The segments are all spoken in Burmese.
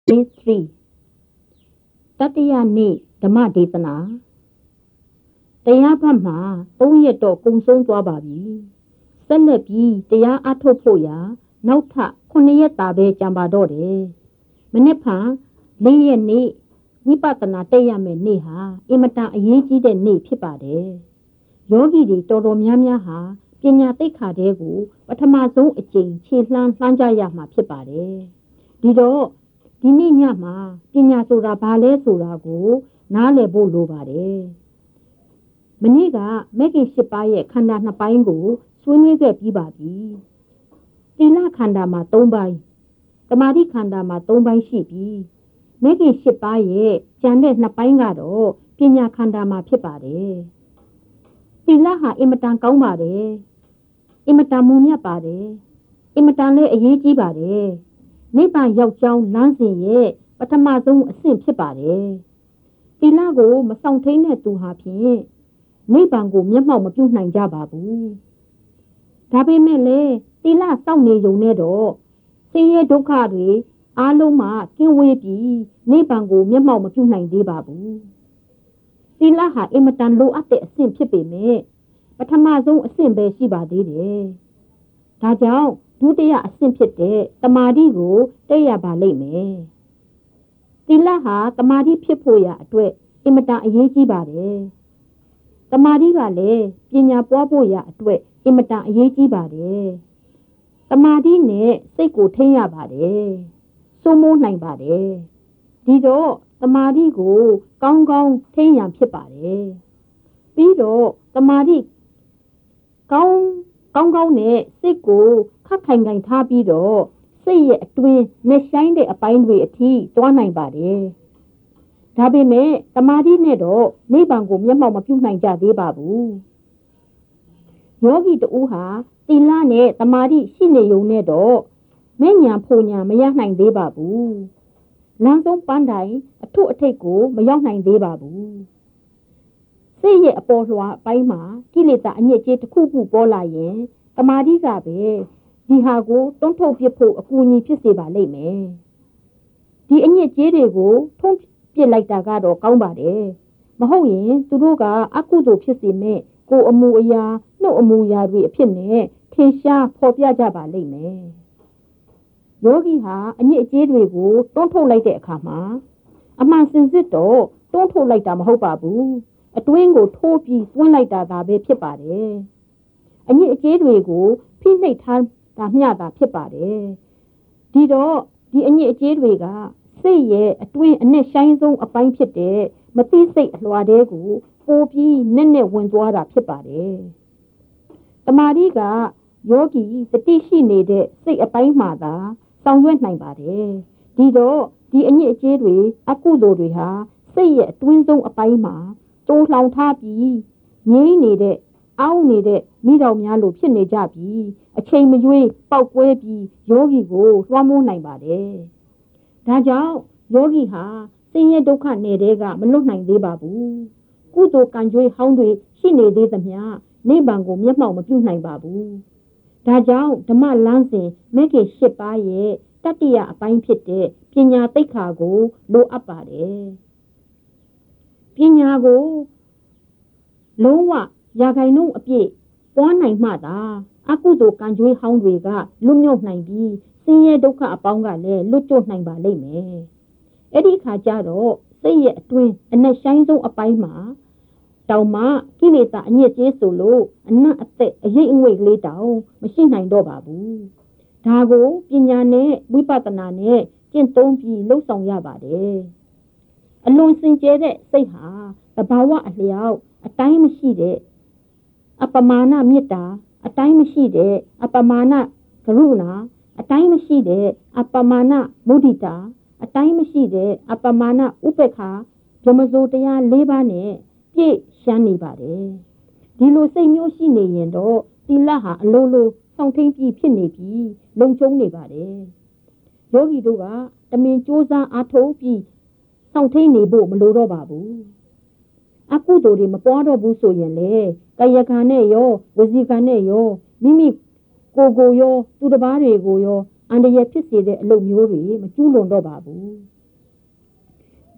3တတိယနေ့ဓမ္မဒေသနာတရားဘက်မှာ3ရက်တော့ကုံဆုံးသွားပါပြီဆက်လက်ပြီးတရားအထုတ်ဖို့ရာနောက်ထပ်9ရက်သာပဲကြံပါတော့တယ်မနေ့ဖန်4ရက်နေ့ဝိပဿနာတက်ရမယ့်နေ့ဟာအင်မတန်အရေးကြီးတဲ့နေ့ဖြစ်ပါတယ်ယောဂီတွေတော်တော်များများဟာပညာသိက္ခာတဲ့ကိုပထမဆုံးအကြိမ်ခြေလှမ်းကြရမှာဖြစ်ပါတယ်ဒီတော့ဒီနေ့ညမှာပညာဆိုတာဘာလဲဆိုတာကိုနားလည်ဖို့လိုပါတယ်မနေ့ကမဂ္ဂင်၈ပါးရဲ့ခန္ဓာ2ပိုင်းကိုဆွေးနွေးခဲ့ပြီးပါပြီသီလခန္ဓာမှာ3ပိုင်းသမာဓိခန္ဓာမှာ3ပိုင်းရှိပြီးမဂ္ဂင်၈ပါးရဲ့ကျန်တဲ့2ပိုင်းကတော့ပညာခန္ဓာမှာဖြစ်ပါတယ်သီလဟာအင်မတန်ကောင်းပါတယ်အင်မတန်မွန်မြတ်ပါတယ်အင်မတန်လည်းအရေးကြီးပါတယ်နိဗ္ဗာန်ရောက်ကြောင်းလမ်းစဉ်ရဲ့ပထမဆုံးအဆင့်ဖြစ်ပါတယ်သီလကိုမဆောင်ထိန်တဲ့သူဟာဖြင့်နိဗ္ဗာန်ကိုမျက်မှောက်မပြုနိုင်ကြပါဘူးဒါပေမဲ့လည်းသီလစောင့်နေုံနဲ့တော့ဆင်းရဲဒုက္ခတွေအားလုံးမှကင်းဝေးပြီးနိဗ္ဗာန်ကိုမျက်မှောက်မပြုနိုင်သေးပါဘူးသီလဟာအင်မတန်လိုအပ်တဲ့အဆင့်ဖြစ်ပေမဲ့ပထမဆုံးအဆင့်ပဲရှိပါသေးတယ်ဒါကြောင့်ဒုတိယအဆင့်ဖြစ်တဲ့တမာတိကိုတက်ရပါလိမ့်မယ်သီလဟာတမာတိဖြစ်ဖို့ရအတွက်အင်မတန်အရေးကြီးပါတယ်တမာတိကလည်းပညာပွားဖို့ရအတွက်အင်မတန်အရေးကြီးပါတယ်တမာတိနဲ့စိတ်ကိုထိန်းရပါတယ်စိုးမိုးနိုင်ပါတယ်ဒီတော့တမာတိကိုကောင်းကောင်းထိန်းရန်ဖြစ်ပါတယ်ပြီးတော့တမာတိကောင်းနဲ့စိတ်ကိုခက်ခိုင်ခိုင်ထားပြီးတော့စိတ်ရဲ့အတွင်းနဲ့ဆိုင်တဲ့အပိုင်းတွေအထိတွားနိုင်ပါတယ်ဒါပေမဲ့တမာတိနဲ့တော့နိဗ္ဗာန်ကိုမျက်မှောက်မပြုနိုင်ကြသေးပါဘူးယောဂီတူဟာသီလနဲ့တမာတိရှိနေုံနဲ့တော့မဲ့ညာဖို့ညာမရနိုင်သေးပါဘူးလမ်းဆုံးပန်းတိုင်အထုအထိပ်ကိုမရောက်နိုင်သေးပါဘူးစိတ်ရဲ့အပေါ်လွှာအပိုင်းမှာကိလေသာအညစ်အကြေးတစ်ခုခုပေါ်လာရင်တမာတိကပဲဒီဟာကိုတွန်းထုတ်ပစ်ဖို့အကူအညီဖြစ်စေပါလိမ့်မယ်ဒီအညစ်အကြေးတွေကိုထုံးပစ်လိုက်တာကတော့ကောင်းပါတယ်မဟုတ်ရင်သူတို့ကအကုသိုလ်ဖြစ်စေမဲ့ကိုယ်အမူအရာနှုတ်အမူအရာတွေအဖြစ်နဲ့ထင်ရှားဖော်ပြကြပါလိမ့်မယ်ယောဂီဟာအညစ်အကြေးတွေကိုတွန်းထုတ်လိုက်တဲ့အခါမှာအမှန်စင်စစ်တော့တွန်းထုတ်လိုက်တာမဟုတ်ပါဘူးအတွင်းကိုထိုးပြီးသွင်းလိုက်တာသာပဲဖြစ်ပါတယ်အညစ်အကြေးတွေကိုဖိနှိပ်ထားတာမျှတာဖြစ်ပါတယ်ဒီတော့ဒီအညစ်အကြေးတွေကစိတ်ရဲ့အတွင်းအနဲ့ဆိုင်ဆုံးအပိုင်းဖြစ်တဲ့မသိစိတ်အလွှာတဲကိုပိုပြီးနဲ့ဝင်သွားတာဖြစ်ပါတယ်တမာတိကယောဂီတတိရှိနေတဲ့စိတ်အပိုင်းမှာသာဆောင်ရွက်နိုင်ပါတယ်ဒီတော့ဒီအညစ်အကြေးတွေအကုသိုလ်တွေဟာစိတ်ရဲ့အတွင်းဆုံးအပိုင်းမှာတိုးလှောင်ထားပြီးငြိမ့်နေတဲ့အောင်းနေတဲ့မိတော်များလို့ဖြစ်နေကြပြီးအချိန်မရွေးပေါက်ကွဲပြီးယောဂီကိုလွှမ်းမိုးနိုင်ပါတယ်ဒါကြောင့်ယောဂီဟာဆင်းရဲဒုက္ခနယ်ကမလွတ်နိုင်သေးပါဘူးကုသိုလ်ကံကြွေးဟောင်းတွေရှိနေသေးသမျှနိဗ္ဗာန်ကိုမျက်မှောက်မပြုနိုင်ပါဘူးဒါကြောင့်ဓမ္မလမ်းစဉ်မဂ္ဂင်၈ပါးရဲ့တတိယအပိုင်းဖြစ်တဲ့ပညာသိက္ခာကိုလိုအပ်ပါတယ်ပညာကိုလုံးဝရာဂိုင်နှုန်းအပြည့်ပွားနိုင်မှသာအကုသိုလ်ကံကြွေးဟောင်းတွေကလွတ်မြောက်နိုင်ပြီးဆင်းရဲဒုက္ခအပေါင်းကလည်းလွတ်ကျွတ်နိုင်ပါလိမ့်မယ်အဲ့ဒီခါကျတော့စိတ်ရဲ့အတွင်းအနက်ဆိုင်ဆုံးအပိုင်းမှာတောင်မှကိလေသာအညစ်အကြေးဆိုလို့အနတ်အသက်အရေးအငွေ့လေးတောင်မရှိနိုင်တော့ပါဘူးဒါကိုပညာနဲ့ဝိပဿနာနဲ့ကျင့်သုံးပြီးလှုပ်ဆောင်ရပါတယ်အလွန်စင်ကြယ်တဲ့စိတ်ဟာသဘာဝအလျောက်အတိုင်းမရှိတဲ့အပမာဏမေတ္တာအတိုင်းမရှိတဲ့အပမာဏကရုဏာအတိုင်းမရှိတဲ့အပမာဏမုဒိတာအတိုင်းမရှိတဲ့အပမာဏဥပေက္ခဗြဟ္မစိုးတရား၄ပါးနဲ့ပြည့်ရှမ်းနေပါတယ်ဒီလိုစိတ်မျိုးရှိနေရင်တော့သီလဟာအလိုလိုဆောင်ထိန်ပြီးဖြစ်နေပြီးလုံခြုံနေပါတယ်ယောဂီတို့ကတမင်ကြိုးစားအားထုတ်ပြီးဆောင်ထိန်နေဖို့မလိုတော့ပါဘူးအကုသိုလ်တွေမပွားတော့ဘူးဆိုရင်လေကာယကံနဲ့ရောဝစီကံနဲ့ရောမိမိကိုရောသူတစ်ပါးတွေကိုရောအန္တရာယ်ဖြစ်စေတဲ့အလုပ်မျိုးတွေမကျူးလွန်တော့ပါဘူး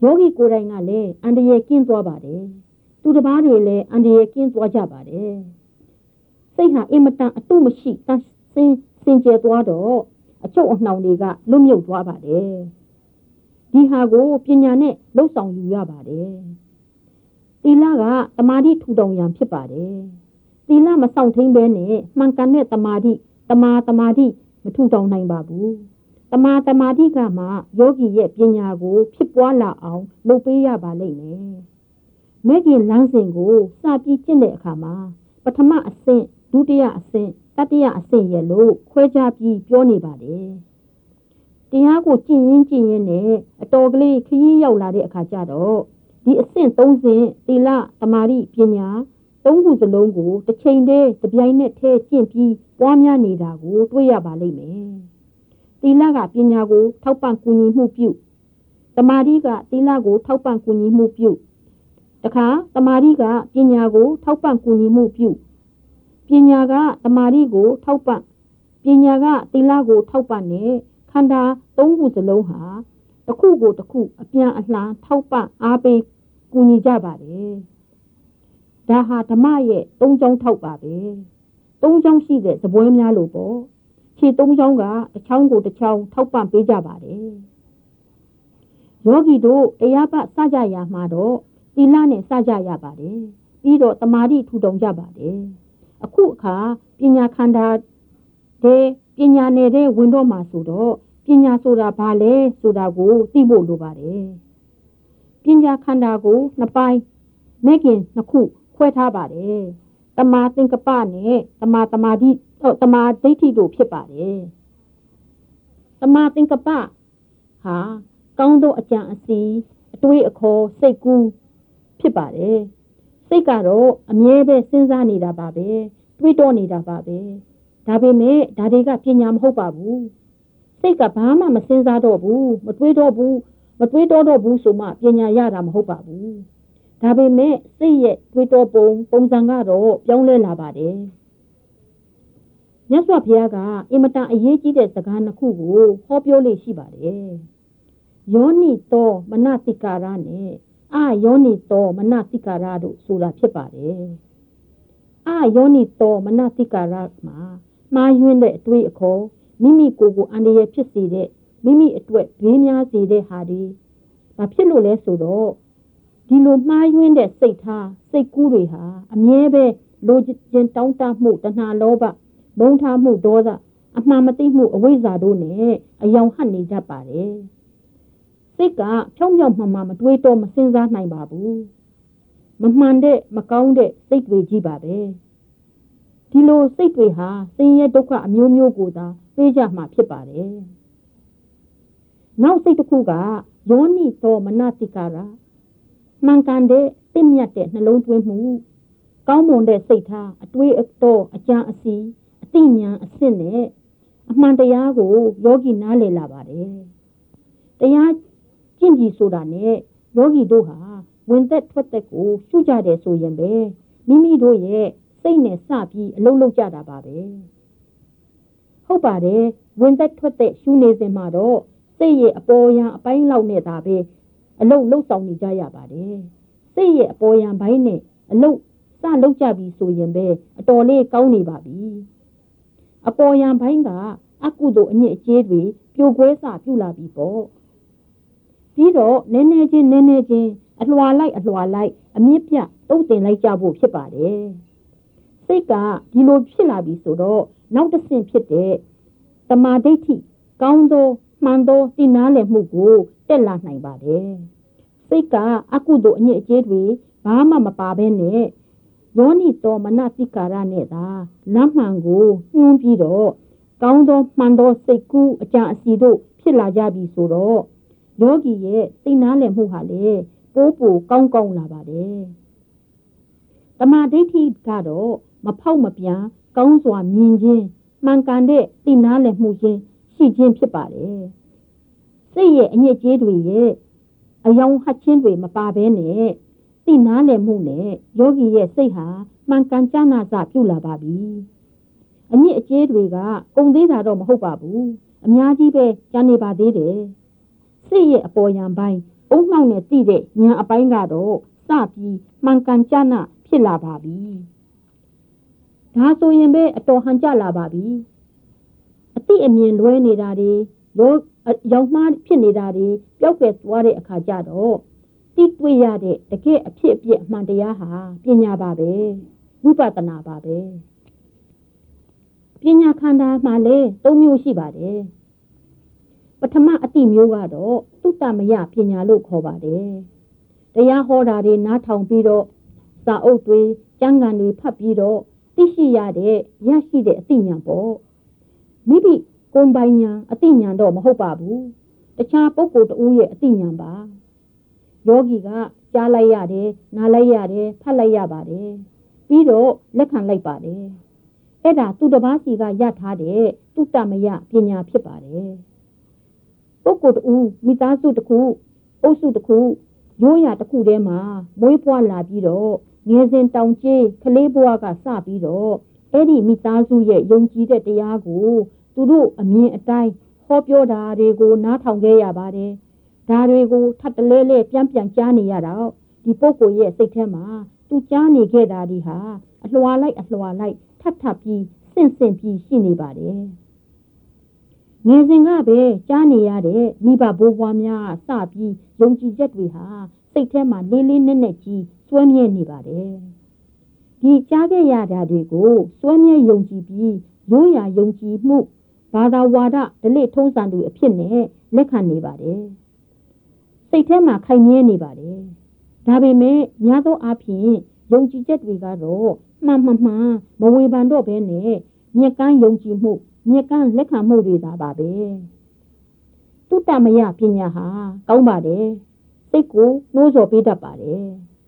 ယောဂီကိုယ်တိုင်ကလည်းအန္တရာယ်ကင်းသွားပါတယ်သူတစ်ပါးတွေလည်းအန္တရာယ်ကင်းသွားကြပါတယ်စိတ်ဟာအင်မတန်အတုမရှိတန်စင်ကြယ်သွားတော့အချုပ်အနှောင်တွေကလွတ်မြုပ်သွားပါတယ်ဒီဟာကိုပညာနဲ့လှုပ်ဆောင်ယူရပါတယ်သီလကတမာတိထူထောင်ရန်ဖြစ်ပါတယ်သီလမဆောင်ထိန်ပဲနဲ့မှန်ကန်တဲ့တမာတိတမာတိမထူထောင်နိုင်ပါဘူးတမာတိကမှယောဂီရဲ့ပညာကိုဖြစ်ပွားလာအောင်လုပ်ပေးရပါလိမ့်မယ်မဲ့ခင်လမ်းစဉ်ကိုစပြီးကျင့်တဲ့အခါမှာပထမအဆင့်ဒုတိယအဆင့်တတိယအဆင့်ရဲ့လို့ခွဲခြားပြီးပြောနေပါတယ်တရားကိုကျင့်ရင်နဲ့အတော်ကလေးခရီးရောက်လာတဲ့အခါကျတော့ဒီအဆင့်၃ဆင့်သီလတမာတိပညာ၃ခုစလုံးကိုတစ်ချိန်တည်းတစ်ပြိုင်နက်တည်းကျင့်ပြီးပွားများနေတာကိုတွေ့ရပါလိမ့်မယ်သီလကပညာကိုထောက်ပံ့ကူညီမှုပြုတမာတိကသီလကိုထောက်ပံ့ကူညီမှုပြုတခါတမာတိကပညာကိုထောက်ပံ့ကူညီမှုပြုပညာကတမာတိကိုထောက်ပံ့ပညာကသီလကိုထောက်ပံ့နေခန္ဓာ၃ခုစလုံးဟာတစ်ခုကိုတစ်ခုအပြန်အလှန်ထောက်ပံ့အားပေးကူညီကြပါတယ်ဒါဟာဓမ္မရဲ့၃ချောင်းထောက်ပါပဲ၃ချောင်းရှိတဲ့သပွဲများလို့ပေါ့ခြေ၃ချောင်းကတစ်ချောင်းကိုတစ်ချောင်းထောက်ပံ့ပေးကြပါတယ်ယောဂီတို့တရားပတ်စကြရမှာတော့သီလနဲ့စကြရပါတယ်ပြီးတော့တမာတိထူထောင်ကြပါတယ်အခုအခါပညာခန္ဓာတဲ့ပညာနယ်တဲ့ဝင်တော့မှာဆိုတော့ပညာဆိုတာဘာလဲဆိုတာကိုသိဖို့လိုပါတယ်ပညာခန္ဓာကိုနှစ်ပိုင်းမဲ့ခင်နှစ်ခုခွဲထားပါတယ်တမာသင်္ကပ္ပနဲ့တမာဒိဋ္ဌိတို့ဖြစ်ပါတယ်တမာသင်္ကပ္ပဟာကောင်းသောအကြံအစီအတွေးအခေါ်စိတ်ကူးဖြစ်ပါတယ်စိတ်ကတော့အမြဲပဲစဉ်းစားနေတာပါပဲတွေးတောနေတာပါပဲဒါပေမဲ့ဒါတွေကပညာမဟုတ်ပါဘူးစိတ်ကဘာမှမစဉ်းစားတော့ဘူးမတွေးတော့ဘူးဆိုမှပညာရတာမဟုတ်ပါဘူးဒါပေမဲ့စိတ်ရဲ့တွေးတောပုံစံကတော့ပြောင်းလဲလာပါတယ်မြတ်စွာဘုရားကအင်မတန်အရေးကြီးတဲ့စကားနှစ်ခုကိုဟောပြောလေ့ရှိပါတယ်ယောနိသောမနတိကာရနဲ့အာယောနိသောမနတိကာရတို့ဆိုတာဖြစ်ပါတယ်အာယောနိသောမနတိကာရမှာမှားယွင်းတဲ့အတွေးအခေါ်မိမိကိုယ်ကိုအန္တရာယ်ဖြစ်စေတဲ့မိမိအတွက်ဘေးများစေတဲ့ဟာဒီဘာဖြစ်လို့လဲဆိုတော့ဒီလိုမှားယွင်းတဲ့စိတ်ထားစိတ်ကူးတွေဟာအမြဲပဲလိုချင်တောင်းတမှုတဏှာလောဘမုန်းထားမှုဒေါသအမှန်မသိမှုအဝိဇ္ဇာတို့နဲ့အယောင်ဟပ်နေတတ်ပါတယ်စိတ်ကဖြောင်းဖြောင်းမှန်မှန်မတွေးတော့မစဉ်းစားနိုင်ပါဘူးမမှန်တဲ့မကောင်းတဲ့စိတ်တွေကြီးပါပဲဒီလိုစိတ်တွေဟာဆင်းရဲဒုက္ခအမျိုးမျိုးကိုသာပေးကြမှာဖြစ်ပါတယ်နောက်စိတ်တစ်ခုကယောနိသောမနတိကာရမှန်ကန်တဲ့တင့်မြတ်တဲ့နှလုံးသွင်းမှုကောင်းမွန်တဲ့စိတ်ထားအတွေးအတောအကြံအစီအသိဉာဏ်အစစ်နဲ့အမှန်တရားကိုယောဂီနားလည်လာပါတယ်တရားကျင့်ကြည်ဆိုတာနဲ့ယောဂီတို့ဟာဝင်သက်ထွက်သက်ကိုရှုကြတယ်ဆိုရင်ပဲမိမိတို့ရဲ့စိတ်နဲ့စပြီးအလုံးလုံးကြတာပါပဲဟုတ်ပါတယ်ဝင်သက်ထွက်သက်ရှုနေစဉ်မှာတော့စိတ်ရဲ့အပေါ်ယံအပိုင်းလောက်နဲ့သာပဲအလုံးလုံးဆောင်နေကြရပါတယ်စိတ်ရဲ့အပေါ်ယံဘိုင်းနဲ့အလုံးစလုံးကြပြီဆိုရင်ပဲအတော်လေးကောင်းနေပါပြီအပေါ်ယံဘိုင်းကအကုသိုလ်အညစ်အကြေးတွေပြိုကွဲစပြုလာပြီပေါ့ပြီးတော့နည်းနည်းချင်းအလွှာလိုက်အမြင့်ပြတုတ်တင်လိုက်ကြဖို့ဖြစ်ပါတယ်စိတ်ကဒီလိုဖြစ်လာပြီဆိုတော့နောက်တစ်ဆင့်ဖြစ်တဲ့တမာဒိဋ္ဌိကောင်းသောမှန်သောသိနာလည်မှုကိုတက်လာနိုင်ပါတယ်စိတ်ကအကုသိုလ်အညစ်အကြေးတွေဘာမှမပါဘဲနဲ့ယောနိသောမနတိကာရနဲ့သာလမ်းမှန်ကိုညွှန်းပြီးတော့ကောင်းသောမှန်သောစိတ်ကူးအကြံအစီတို့ဖြစ်လာကြပြီဆိုတော့ယောဂီရဲ့သိနာလည်မှုဟာလေပိုကောင်းလာပါတယ်တမာဒိဋ္ဌိကတော့မဖောက်မပြန်ကောင်းစွာမြင်ခြင်းမှန်ကန်တဲ့သိနာလည်မှုချင်းရှိခြင်းဖြစ်ပါတယ်စိတ်ရဲ့အညစ်အကြေးတွေရဲ့အယောင်ဟတ်ခြင်းတွေမပါဘဲနဲ့သိနာလည်မှုနဲ့ယောဂီရဲ့စိတ်ဟာမှန်ကန်ကြနာစပြုလာပါပြီအညစ်အကြေးတွေကကုန်သေးတာတော့မဟုတ်ပါဘူးအများကြီးပဲကျန်နေပါသေးတယ်စိတ်ရဲ့အပေါ်ယံပိုင်းအုံနှောက်နဲ့သိတဲ့ဉာဏ်အပိုင်းကတော့စပြီးမှန်ကန်ကြနာဖြစ်လာပါပြီဒါဆိုရင်ပဲအတော်ဟန်ကြလာပါပြီအသိအမြင်လွဲနေတာတွေရောက်မှဖြစ်နေတာတွေပျောက်ကွယ်သွားတဲ့အခါကျတော့တိတွေ့ရတဲ့တကယ်အဖြစ်အပျက်အမှန်တရားဟာပညာပါပဲဝိပဿနာပါပဲပညာခန္ဓာမှာလည်း၃မျိုးရှိပါတယ်ပထမအတိမျိုးကတော့သုတမယပညာလို့ခေါ်ပါတယ်တရားဟောတာတွေနားထောင်ပြီးတော့စာအုပ်တွေကျမ်းဂန်တွေဖတ်ပြီးတော့သိရှိရတဲ့ရရှိတဲ့အသိဉာဏ်ပေါ့မိမိကိုယ်ပိုင်ဉာဏ်အသိဉာဏ်တော့မဟုတ်ပါဘူးတခြားပုဂ္ဂိုလ်တဦးရဲ့အသိဉာဏ်ပါယောဂီကကြားလိုက်ရတယ်နားလိုက်ရတယ်ဖတ်လိုက်ရပါတယ်ပြီးတော့လက်ခံလိုက်ပါတယ်အဲ့ဒါသူတစ်ပါးစီကရထားတဲ့သုတမယပညာဖြစ်ပါတယ်ပုဂ္ဂိုလ်တဦးမိသားစုတစ်ခုအုပ်စုတစ်ခုရိုးရာတစ်ခုထဲမှာမွေးဖွားလာပြီးတော့ငယ်စဉ်တောင်ကြီးကလေးဘဝကစပြီးတော့အဲ့ဒီမိသားစုရဲ့ယုံကြည်တဲ့တရားကိုသူတို့အမြင်အတိုင်းဟောပြောတာတွေကိုနားထောင်ခဲ့ရပါတယ်ဒါတွေကိုထပ်တလဲလဲပြန်ကြားနေရတော့ဒီပုဂ္ဂိုလ်ရဲ့စိတ်ထဲမှာသူကြားနေခဲ့တာဒီဟာအလွှာလိုက်ထပ်ပြီးဆင့်ပြီးရှိနေပါတယ်ငယ်စဉ်ကပဲကြားနေရတဲ့မိဘဘိုးဘွားများစပြီးယုံကြည်ချက်တွေဟာစိတ်ထဲမှာလေးနက်ကြီးစွဲမြဲနေပါတယ်ဒီကြားခဲ့ရတာတွေကိုစွဲမြဲယုံကြည်ပြီးရိုးရာယုံကြည်မှုဘာသာဝါဒဓလေ့ထုံးစံတွေအဖြစ်နဲ့လက်ခံနေပါတယ်စိတ်ထဲမှာခိုင်မြဲနေပါတယ်ဒါပေမဲ့များသောအားဖြင့်ယုံကြည်ချက်တွေကတော့မှန်မဝေဖန်တော့ဘဲနဲ့မြက်ကန်းယုံကြည်မှုမြက်ကန်းလက်ခံမှုတွေသာပါပဲသုတမယပညာဟာကောင်းပါတယ်စိတ်ကိုနှိုးဆော်ပေးတတ်ပါတယ်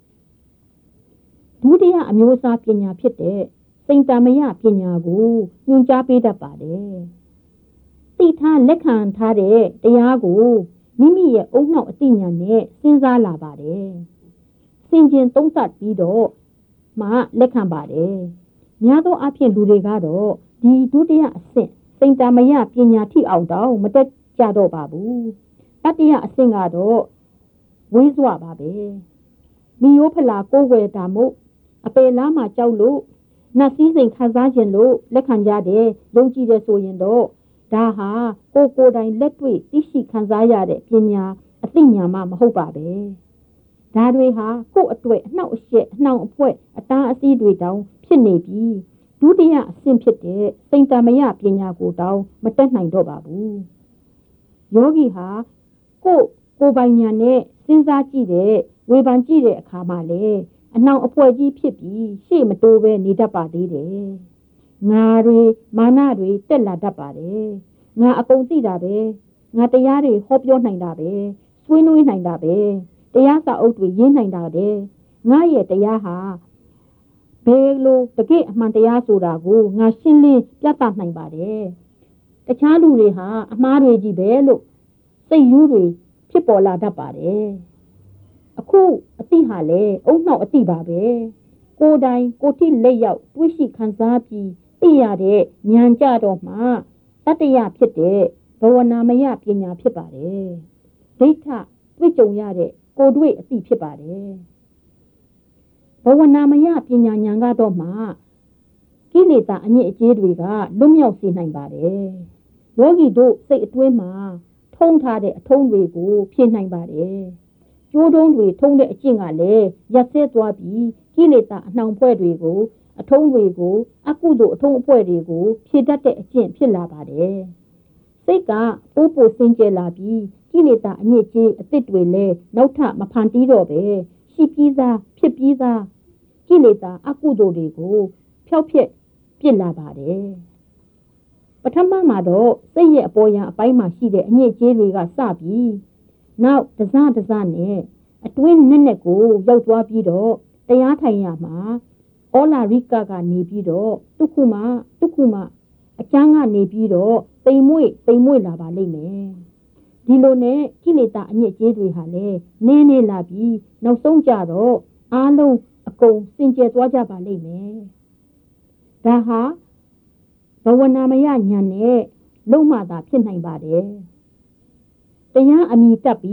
ဒုတိယအမျိုးအစားပညာဖြစ်တဲ့စိတ်တမယပညာကိုညွှန်ကြားပေးတတ်ပါတယ်သိထားလက်ခံထားတဲ့တရားကိုမိမိရဲ့အုံနှောက်အသိဉာဏ်နဲ့စဉ်းစားလာပါတယ်စင်ကျင်သုံးသပ်ပြီးတော့မှလက်ခံပါတယ်များသောအားဖြင့်လူတွေကတော့ဒီဒုတိယအဆင့်စိတ်တမယပညာထိအောင်တောင်မတက်ကြတော့ပါဘူးတတိယအဆင့်ကတော့ဝိဇ္ဇဝပါပဲမိယောဖလာကိုယ်ွယ်တာမို့အပေလားမှာကြောက်လို့နတ်စည်းစိမ်ခံစားခြင်းလို့လက်ခံကြတယ်ယုံကြည်တယ်ဆိုရင်တော့ဒါဟာကိုယ်တိုင်လက်တွေ့သိရှိခံစားရတဲ့ပညာအသိဉာဏ်မှမဟုတ်ပါပဲဒါတွေဟာကိုယ့်အတွက်အနှောက်အယှက်အနှောင်အဖွဲအတားအဆီးတွေတောင်ဖြစ်နေပြီးဒုတိယအဆင့်ဖြစ်တဲ့စိတ်တမယပညာကိုတောင်မတက်နိုင်တော့ပါဘူးယောဂီဟာကိုယ်ပိုင်ဉာဏ်နဲ့စဉ်းစားကြည့်တဲ့ဝေဖန်ကြည့်တဲ့အခါမှာလေအနှောင်အဖွဲကြီးဖြစ်ပြီးရှေ့မတိုးပဲနေတတ်ပါသေးတယ်ငါတွေမာနတွေတက်လာတတ်ပါတယ်ငါအကုန်သိတာပဲငါတရားတွေဟောပြောနိုင်တာပဲဆွေးနွေးနိုင်တာပဲတရားစာအုပ်တွေရေးနိုင်တာတဲ့ငါရဲ့တရားဟာဘယ်လိုတကယ့်အမှန်တရားဆိုတာကိုငါရှင်းလင်းပြသနိုင်ပါတယ်တခြားလူတွေဟာအမှားတွေကြီးပဲလို့စိတ်ယူတွေဖြစ်ပေါ်လာတတ်ပါတယ်အခုအတိဟာလေအုံနှောက်အတိပါပဲကိုယ်တိုင်ကိုယ်ထိလက်ရောက်တွေးရှိခံစားပြီးသိရတဲ့ဉာဏ်ကြတော့မှတတ္တယဖြစ်တဲ့ဘဝနာမယပညာဖြစ်ပါတယ်ဒိဋ္ဌတွေ့ကြုံရတဲ့ကိုယ်တွေ့အသိဖြစ်ပါတယ်ဘဝနာမယပညာဉာဏ်ကတော့မှကိလေသာအညစ်အကြေးတွေကလွတ်မြောက်စေနိုင်ပါတယ်ယောဂီတို့စိတ်အတွင်းမှာထုံးထားတဲ့အထုံးတွေကိုဖြည့်နိုင်ပါတယ်ကျိုးတုံးတွေထုံးတဲ့အကျင့်ကလည်းရက်ဆဲသွားပြီးကိလေသာအနှောင်ဖွဲ့တွေကိုအထုံးတွေကိုအကုသိုလ်အထုံးအဖွဲ့တွေကိုဖြည့်တတ်တဲ့အကျင့်ဖြစ်လာပါတယ်စိတ်ကပို့စင်ကြယ်လာပြီးကိလေသာအညစ်အကြေးအသစ်တွေလည်းနောက်ထပ်မဖန်တီးတော့ပဲရှိပြီးသားဖြစ်ပြီးသားကိလေသာအကုသိုလ်တွေကိုဖျောက်ဖျက်ပြစ်လာပါတယ်ပထမမှာတော့စိတ်ရဲ့အပေါ်ယံအပိုင်းမှာရှိတဲ့အညစ်အကြေးတွေကစပြီးနောက်တစနဲ့အတွင်းနဲ့ကိုရောက်သွားပြီးတော့တရားထိုင်ရမှာဩလာရိကကနေပြီးတော့တုခုမအကျမ်းကနေပြီးတော့တိမ်မွေ့လာပါလိမ့်မယ်ဒီလိုနဲ့ကိလေသာအညစ်အကြေးတွေဟာလည်းနည်းလာပြီးနောက်ဆုံးကြတော့အားလုံးအကုန်စင်ကြယ်သွားကြပါလိမ့်မယ်ဒါဟာဘဝနာမယဉာဏ်နဲ့လုံးမှသာဖြစ်နိုင်ပါတယ်တရားအမိတက်ပြီး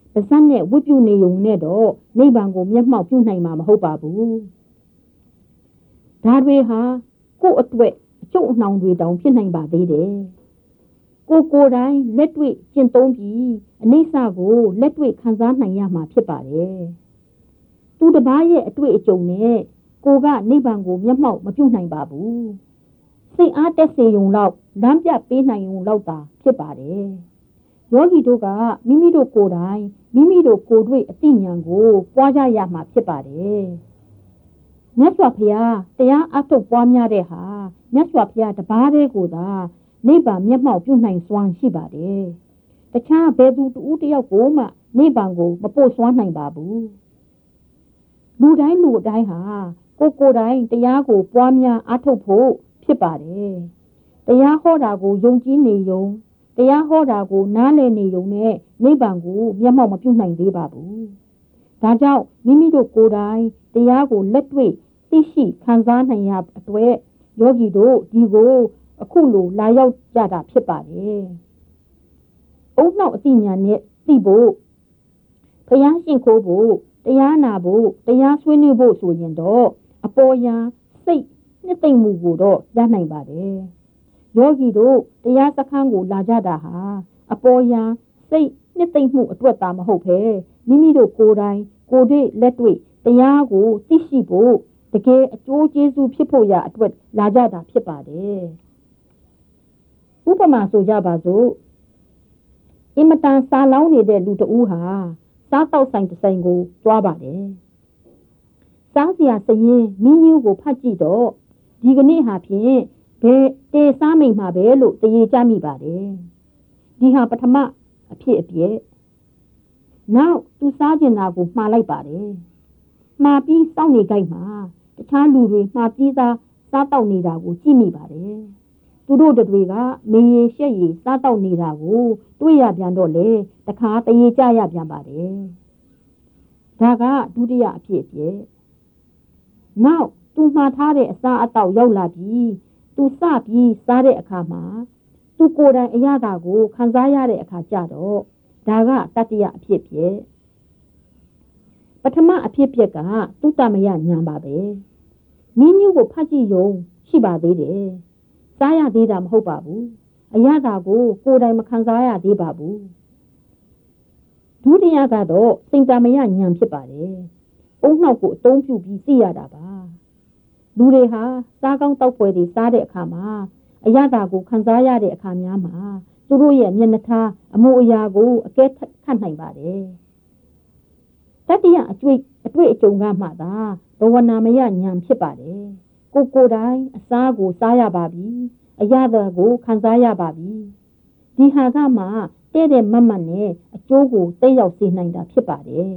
ပါဇက်နဲ့ဝတ်ပြုနေုံနဲ့တော့နိဗ္ဗာန်ကိုမျက်မှောက်ပြုနိုင်မှာမဟုတ်ပါဘူးဒါတွေဟာကိုယ့်အတွက်အကျုပ်အနှောင်တွေတောင်ဖြစ်နိုင်ပါသေးတယ်ကိုယ်တိုင်လက်တွေ့ကျင့်သုံးပြီးအနိစ္စကိုလက်တွေ့ခံစားနိုင်ရမှာဖြစ်ပါတယ်သူတစ်ပါးရဲ့အတွေ့အကြုံနဲ့ကိုကနိဗ္ဗာန်ကိုမျက်မှောက်မပြုနိုင်ပါဘူးစိတ်အားတက်စေုံလောက်လမ်းပြပေးနိုင်ုံလောက်သာဖြစ်ပါတယ်ယောဂီတို့ကမိမိတို့ကိုယ်တိုင်မိမိတို့ကိုယ်တွေ့အသိဉာဏ်ကိုပွားကြရမှာဖြစ်ပါတယ်မြတ်စွာဘုရားတရားအထုတ်ပွားများတဲ့ဟာမြတ်စွာဘုရားတပါးတည်းကိုသာနိဗ္ဗာန်မျက်မှောက်ပြုနိုင်စွမ်းရှိပါတယ်တခြားဘယ်သူတူတယောက်ကိုမှနိဗ္ဗာန်ကိုမပို့စွမ်းနိုင်ပါဘူးလူတိုင်းလူအတိုင်းဟာကိုယ်တိုင်တရားကိုပွားများအထုတ်ဖို့ဖြစ်ပါတယ်တရားဟောတာကိုယုံကြည်နေယုံတရားဟောတာကိုနားလည်နေယုံနဲ့နိဗ္ဗာန်ကိုမျက်မှောက်မပြုနိုင်သေးပါဘူးဒါကြောင့်မိမိတို့ကိုယ်တိုင်တရားကိုလက်တွေ့သိရှိခံစားနိုင်ရအတွက်ယောဂီတို့ဒီကိုအခုလိုလာရောက်ကြတာဖြစ်ပါတယ်အုံနောက်အသိဉာဏ်နဲ့သိဖို့ဘုရားရှင်ခိုးဖို့တရားနာဖို့တရားဆွေးနွေးဖို့ဆိုရင်တော့အပေါ်ယံစိတ်နှစ်သိမ့်မှုကိုတော့ရနိုင်ပါတယ်ယောဂီတို့တရားစခန်းကိုလာကြတာဟာအပေါ်ယံစိတ်နှစ်သိမ့်မှုအတွက်သာမဟုတ်ဘဲမိမိတို့ကိုယ်တိုင်ကိုယ်တွေ့လက်တွေ့တရားကိုသိရှိဖို့တကယ်အကျိုးကျေးဇူးဖြစ်ဖို့ရအတွက်လာကြတာဖြစ်ပါတယ်ဥပမာဆိုကြပါစို့အင်မတန်စာလောင်းနေတဲ့လူတဦးဟာစားတောက်ဆိုင်တစ်ဆိုင်ကိုကြွားပါတယ်စားစရာစရင်မင်းမျိုးကိုဖတ်ကြည့်တော့ဒီကနေ့ဟာဖြင့်ဘယ်တေစားမိန်မှာပဲလို့တရေကြမိပါတယ်ဒီဟာပထမအဖြစ်အပျက်နောက်သူစားကျင်တာကိုမှားလိုက်ပါတယ်မှားပြီးစောင့်နေကြိုက်မှာတခြားလူတွေမှားပြီးသားစားတောက်နေတာကိုကြည့်မိပါတယ်သူတို့တွေကမင်းရေရှက်ရေစားတောက်နေတာကိုတွေ့ရပြန်တော့လေတခါတရေကြရပြန်ပါတယ်ဒါကဒုတိယအဖြစ်အပျက်နောက်သူမှားထားတဲ့အစာအသောက်ရောက်လာပြီးသူစပြီးစားတဲ့အခါမှာသူကိုယ်တိုင်အရသာကိုခံစားရတဲ့အခါကျတော့ဒါကတတိယအဖြစ်အပျက်ပထမအဖြစ်အပျက်ကသူတမယဉာဏ်ပါပဲမင်းမျိုးကိုဖတ်ကြည့်ရုံရှိပါသေးတယ်စားရသေးတာမဟုတ်ပါဘူးအရသာကိုကိုယ်တိုင်မခံစားရသေးပါဘူးဒုတိယကတော့စိတ်တမယဉာဏ်ဖြစ်ပါတယ်အုံနောက်ကိုအသုံးပြုပြီးသိရတာပါလူတွေဟာစားကောင်းတောက်ပွဲတွေစားတဲ့အခါမှာအရသာကိုခံစားရတဲ့အခါများမှာသူတို့ရဲ့မျက်နှာထားအမူအရာကိုအကဲခတ်နိုင်ပါတယ်တတိယအတွေ့အကြုံကမှသာဘဝနာမယဉာဏ်ဖြစ်ပါတယ်ကိုယ်တိုင်အစားကိုစားရပါပြီအရသာကိုခံစားရပါပြီဒီဟာကမှတဲ့မတ်မတ်နဲ့အကျိုးကိုသိရောက်စေနိုင်တာဖြစ်ပါတယ်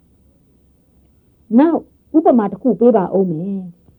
နောက်ဥပမာတစ်ခုပေးပါဦးမယ်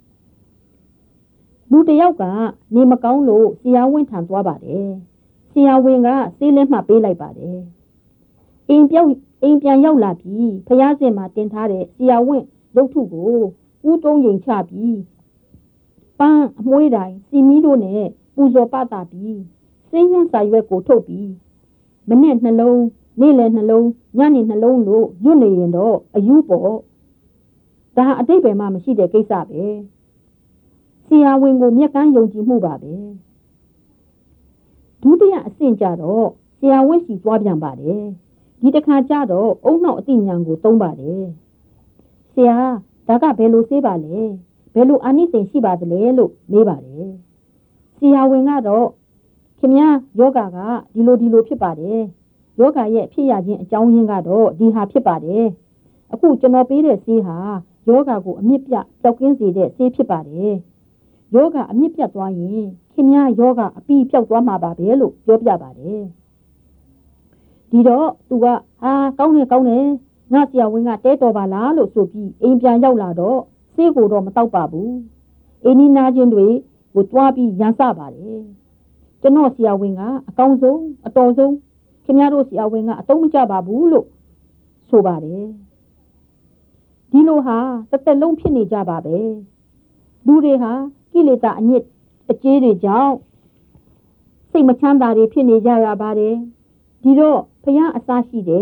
လူတစ်ယောက်ကနေမကောင်းလို့ဆရာဝန်ထံသွားပါတယ်ဆရာဝန်ကဆေးလက်မှပေးလိုက်ပါတယ်အိမ်ပြန်ရောက်လာပြီးဖျားစင်မှာတင်ထားတဲ့ဆရာဝန်ရုပ်ထုကိုဦးတုံးရင်ချပြီးပန်းအမွှေးတိုင်းစီမီတို့နဲ့ပူဇော်ပတာပြီးစိတ်ညွှန်းစာရွက်ကိုထုတ်ပြီးမနေ့နှလုံးနေ့လယ်နှလုံးညနေနှလုံးလို့ညွတ်နေရင်တော့အယူပေါ့ဒါအတိတ်ပဲမှမရှိတဲ့ကိစ္စပဲဆရာဝန်ကိုမျက်ကန်းယုံကြည်မှုပါပဲဒုတိယအဆင့်ကြတော့ဆရာဝန်စီသွားပြန်ပါတယ်ဒီတစ်ခါကျတော့အုံနောက်အသိဉာဏ်ကိုသုံးပါတယ်ဆရာဒါကဘယ်လိုဆေးပါလဲဘယ်လိုအာနိသင်ရှိပါသလဲလို့မေးပါတယ်ဆရာဝန်ကတော့ခင်ဗျာယောဂကဒီလိုဖြစ်ပါတယ်ယောဂရဲ့ဖြစ်ရခြင်းအကြောင်းရင်းကတော့ဒီဟာဖြစ်ပါတယ်အခုကျွန်တော်ပေးတဲ့ဆေးဟာယောဂကိုအမြင့်ပြပျောက်ကင်းစေတဲ့ဆေးဖြစ်ပါတယ်ယောဂအမြင့်ပြတ်သွားရင်ခင်ဗျာယောဂအပြီးပျောက်သွားမှာပါပဲလို့ပြောပြပါတယ်ဒီတော့သူကကောင်းတယ်ငါဆရာဝန်ကတဲတော်ပါလားလို့ဆိုပြီးအိမ်ပြန်ရောက်လာတော့ဆေးကိုတော့မတောက်ပါဘူးအိမ်နီးနားချင်းတွေကိုတွားပြီးရန်စပါတယ်ကျွန်တော်ဆရာဝန်ကအကောင်းဆုံးအတော်ဆုံးခင်ဗျားတို့ဆရာဝန်ကအသုံးမကျပါဘူးလို့ဆိုပါတယ်ဒီလိုဟာတစ်သက်လုံးဖြစ်နေကြပါပဲလူတွေဟာကိလေသာအညစ်အကြေးတွေကြောင့်စိတ်မချမ်းသာတွေဖြစ်နေကြရပါတယ်ဒီတော့ဘုရားအစရှိတဲ့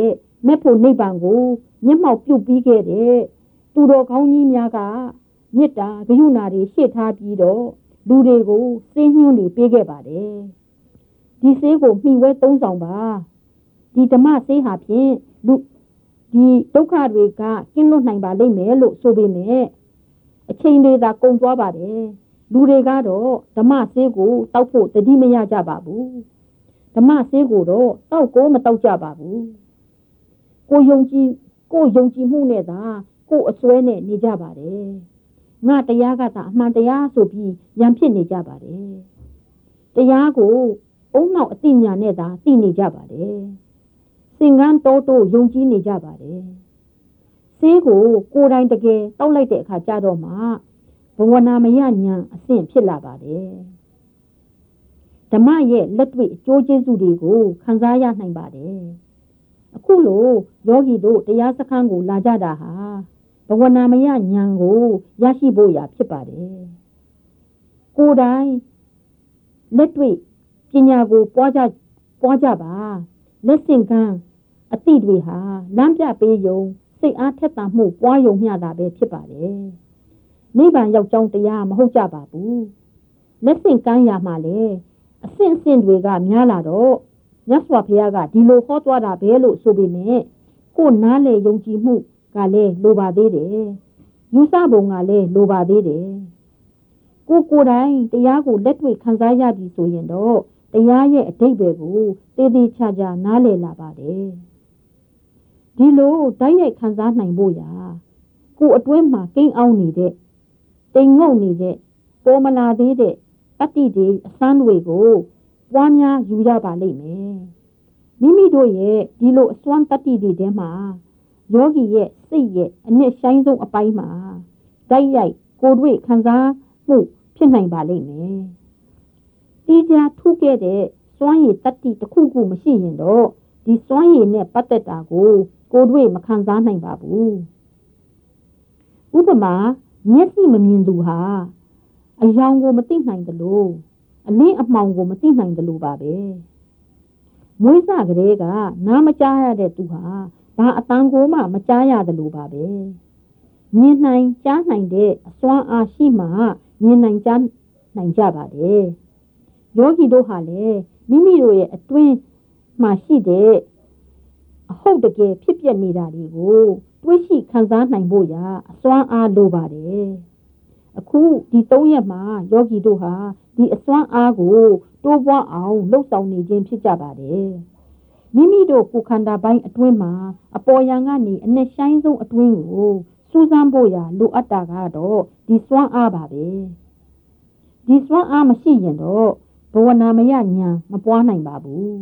မဲ့ဖို့နိဗ္ဗာန်ကိုမျက်မှောက်ပြုတ်ပြီးခဲ့တဲ့သူတော်ကောင်းကြီးများကမေတ္တာကရုဏာတွေရှေ့ထားပြီးတော့လူတွေကိုစေညွှန်းတွေပေးခဲ့ပါတယ်ဒီဆေးကိုမှီဝဲသုံးဆောင်ပါဒီဓမ္မဆေးဟာဖြင့်လူဒီဒုက္ခတွေကကျင်းလွတ်နိုင်ပါလိမ့်မယ်လို့ဆိုပေမဲ့အချိန်တွေသာကုန်သွားပါတယ်လူတွေကတော့ဓမ္မဆေးကိုတောက်ဖို့တတိမရကြပါဘူးဓမ္မဆေးကိုတော့တောက်ကိုမတောက်ကြပါဘူးကိုယုံကြည်မှုနဲ့သာကိုအစွဲနဲ့နေကြပါတယ်ငါတရားကသာအမှန်တရားဆိုပြီးရံဖြစ်နေကြပါတယ်တရားကိုအုံနောက်အသိဉာဏ်နဲ့သာသိနေကြပါတယ်သင်္ကန်းတိုးတိုးယုံကြည်နေကြပါတယ်ဆေးကိုကိုယ်တိုင်တကယ်တောက်လိုက်တဲ့အခါကျတော့မှဘဝနာမယဉာဏ်အဆင့်ဖြစ်လာပါတယ်ဓမ္မရဲ့လက်တွေ့အကျိုးကျေးဇူးတွေကိုခံစားရနိုင်ပါတယ်အခုလိုယောဂီတို့တရားစခန်းကိုလာကြတာဟာဘဝနာမယဉာဏ်ကိုရရှိဖို့ရာဖြစ်ပါတယ်ကိုယ်တိုင်လက်တွေ့ပညာကိုပွားကြပါလက်ဆင့်ကမ်းအတိတွေဟာလမ်းပြပေးယုံစိတ်အားထက်သန်မှုပွားယုံမျှတာပဲဖြစ်ပါတယ်နိဗ္ဗာန်ရောက်ကြောင်းတရားမဟုတ်ကြပါဘူးလက်ဆင့်ကမ်းရမှာလေအဆင့်တွေကများလာတော့မြတ်စွာဘုရားကဒီလိုဟောသွားတာပဲလို့ဆိုပေမဲ့ကိုယ်နားလေယုံကြည်မှုကလည်းလိုပါသေးတယ်ယူဆပုံကလည်းလိုပါသေးတယ်ကိုယ်တိုင်တရားကိုလက်တွေ့ခံစားရပြီဆိုရင်တော့တရားရဲ့အဓိပ္ပာယ်ကိုသေသေးချာချာနားလည်လာပါတယ်ဒီလိုတိုက်ရိုက်ခံစားနိုင်ဖို့ရာကိုယ်အတွင်းမှာကိန်းအောင်နေတဲ့တိမ်ငုံနေတဲ့ပေါ်မလာသေးတဲ့တတ္တိတွေအစမ်းတွေကိုပွားများယူရပါလိမ့်မယ်မိမိတို့ရဲ့ဒီလိုအစွမ်းတတ္တိတွေထဲမှာယောဂီရဲ့စိတ်ရဲ့အနှစ်ဆိုင်ဆုံးအပိုင်းမှာတိုက်ရိုက်ကိုယ်တွေ့ခံစားမှုဖြစ်နိုင်ပါလိမ့်မယ်တီးခြားထူးခဲ့တဲ့စွမ်းရည်တတ္တိတစ်ခုခုမရှိရင်တော့ဒီစွမ်းရည်နဲ့ပတ်သက်တာကိုကိုယ်တွေ့မခံစားနိုင်ပါဘူးဥပမာမျက်စိမမြင်သူဟာအယောင်ကိုမသိနိုင်သလိုအလင်းအမှောင်ကိုမသိနိုင်သလိုပါပဲမွေးစကလေးကနားမကြားရတဲ့သူဟာဘာအတန်ကိုမှမကြားရသလိုပါပဲမြင်နိုင်ကြားနိုင်တဲ့အစွမ်းအားရှိမှမြင်နိုင်ကြားနိုင်ကြပါတယ်ယောဂီတို့ဟာလည်းမိမိတို့ရဲ့အတွင်းမှာရှိတဲ့အဟုတ်တကယ်ဖြစ်ပျက်နေတာတွေကိုတွေးရှိခံစားနိုင်ဖို့ရာအစွမ်းအားလိုပါတယ်အခုဒီ3ရက်မှာယောဂီတို့ဟာဒီအစွမ်းအားကိုတိုးပွားအောင်လှုပ်ဆောင်နေခြင်းဖြစ်ကြပါတယ်မိမိတို့ကိုယ်ခန္ဓာပိုင်းအတွင်းမှာအပေါ်ယံကနေအနဲ့ဆိုင်ဆုံးအတွင်းကိုစူးစမ်းဖို့ရာလိုအပ်တာကတော့ဒီစွမ်းအားပါပဲဒီစွမ်းအားမရှိရင်တော့ဘဝနာမယဉာဏ်မပွားနိုင်ပါဘူး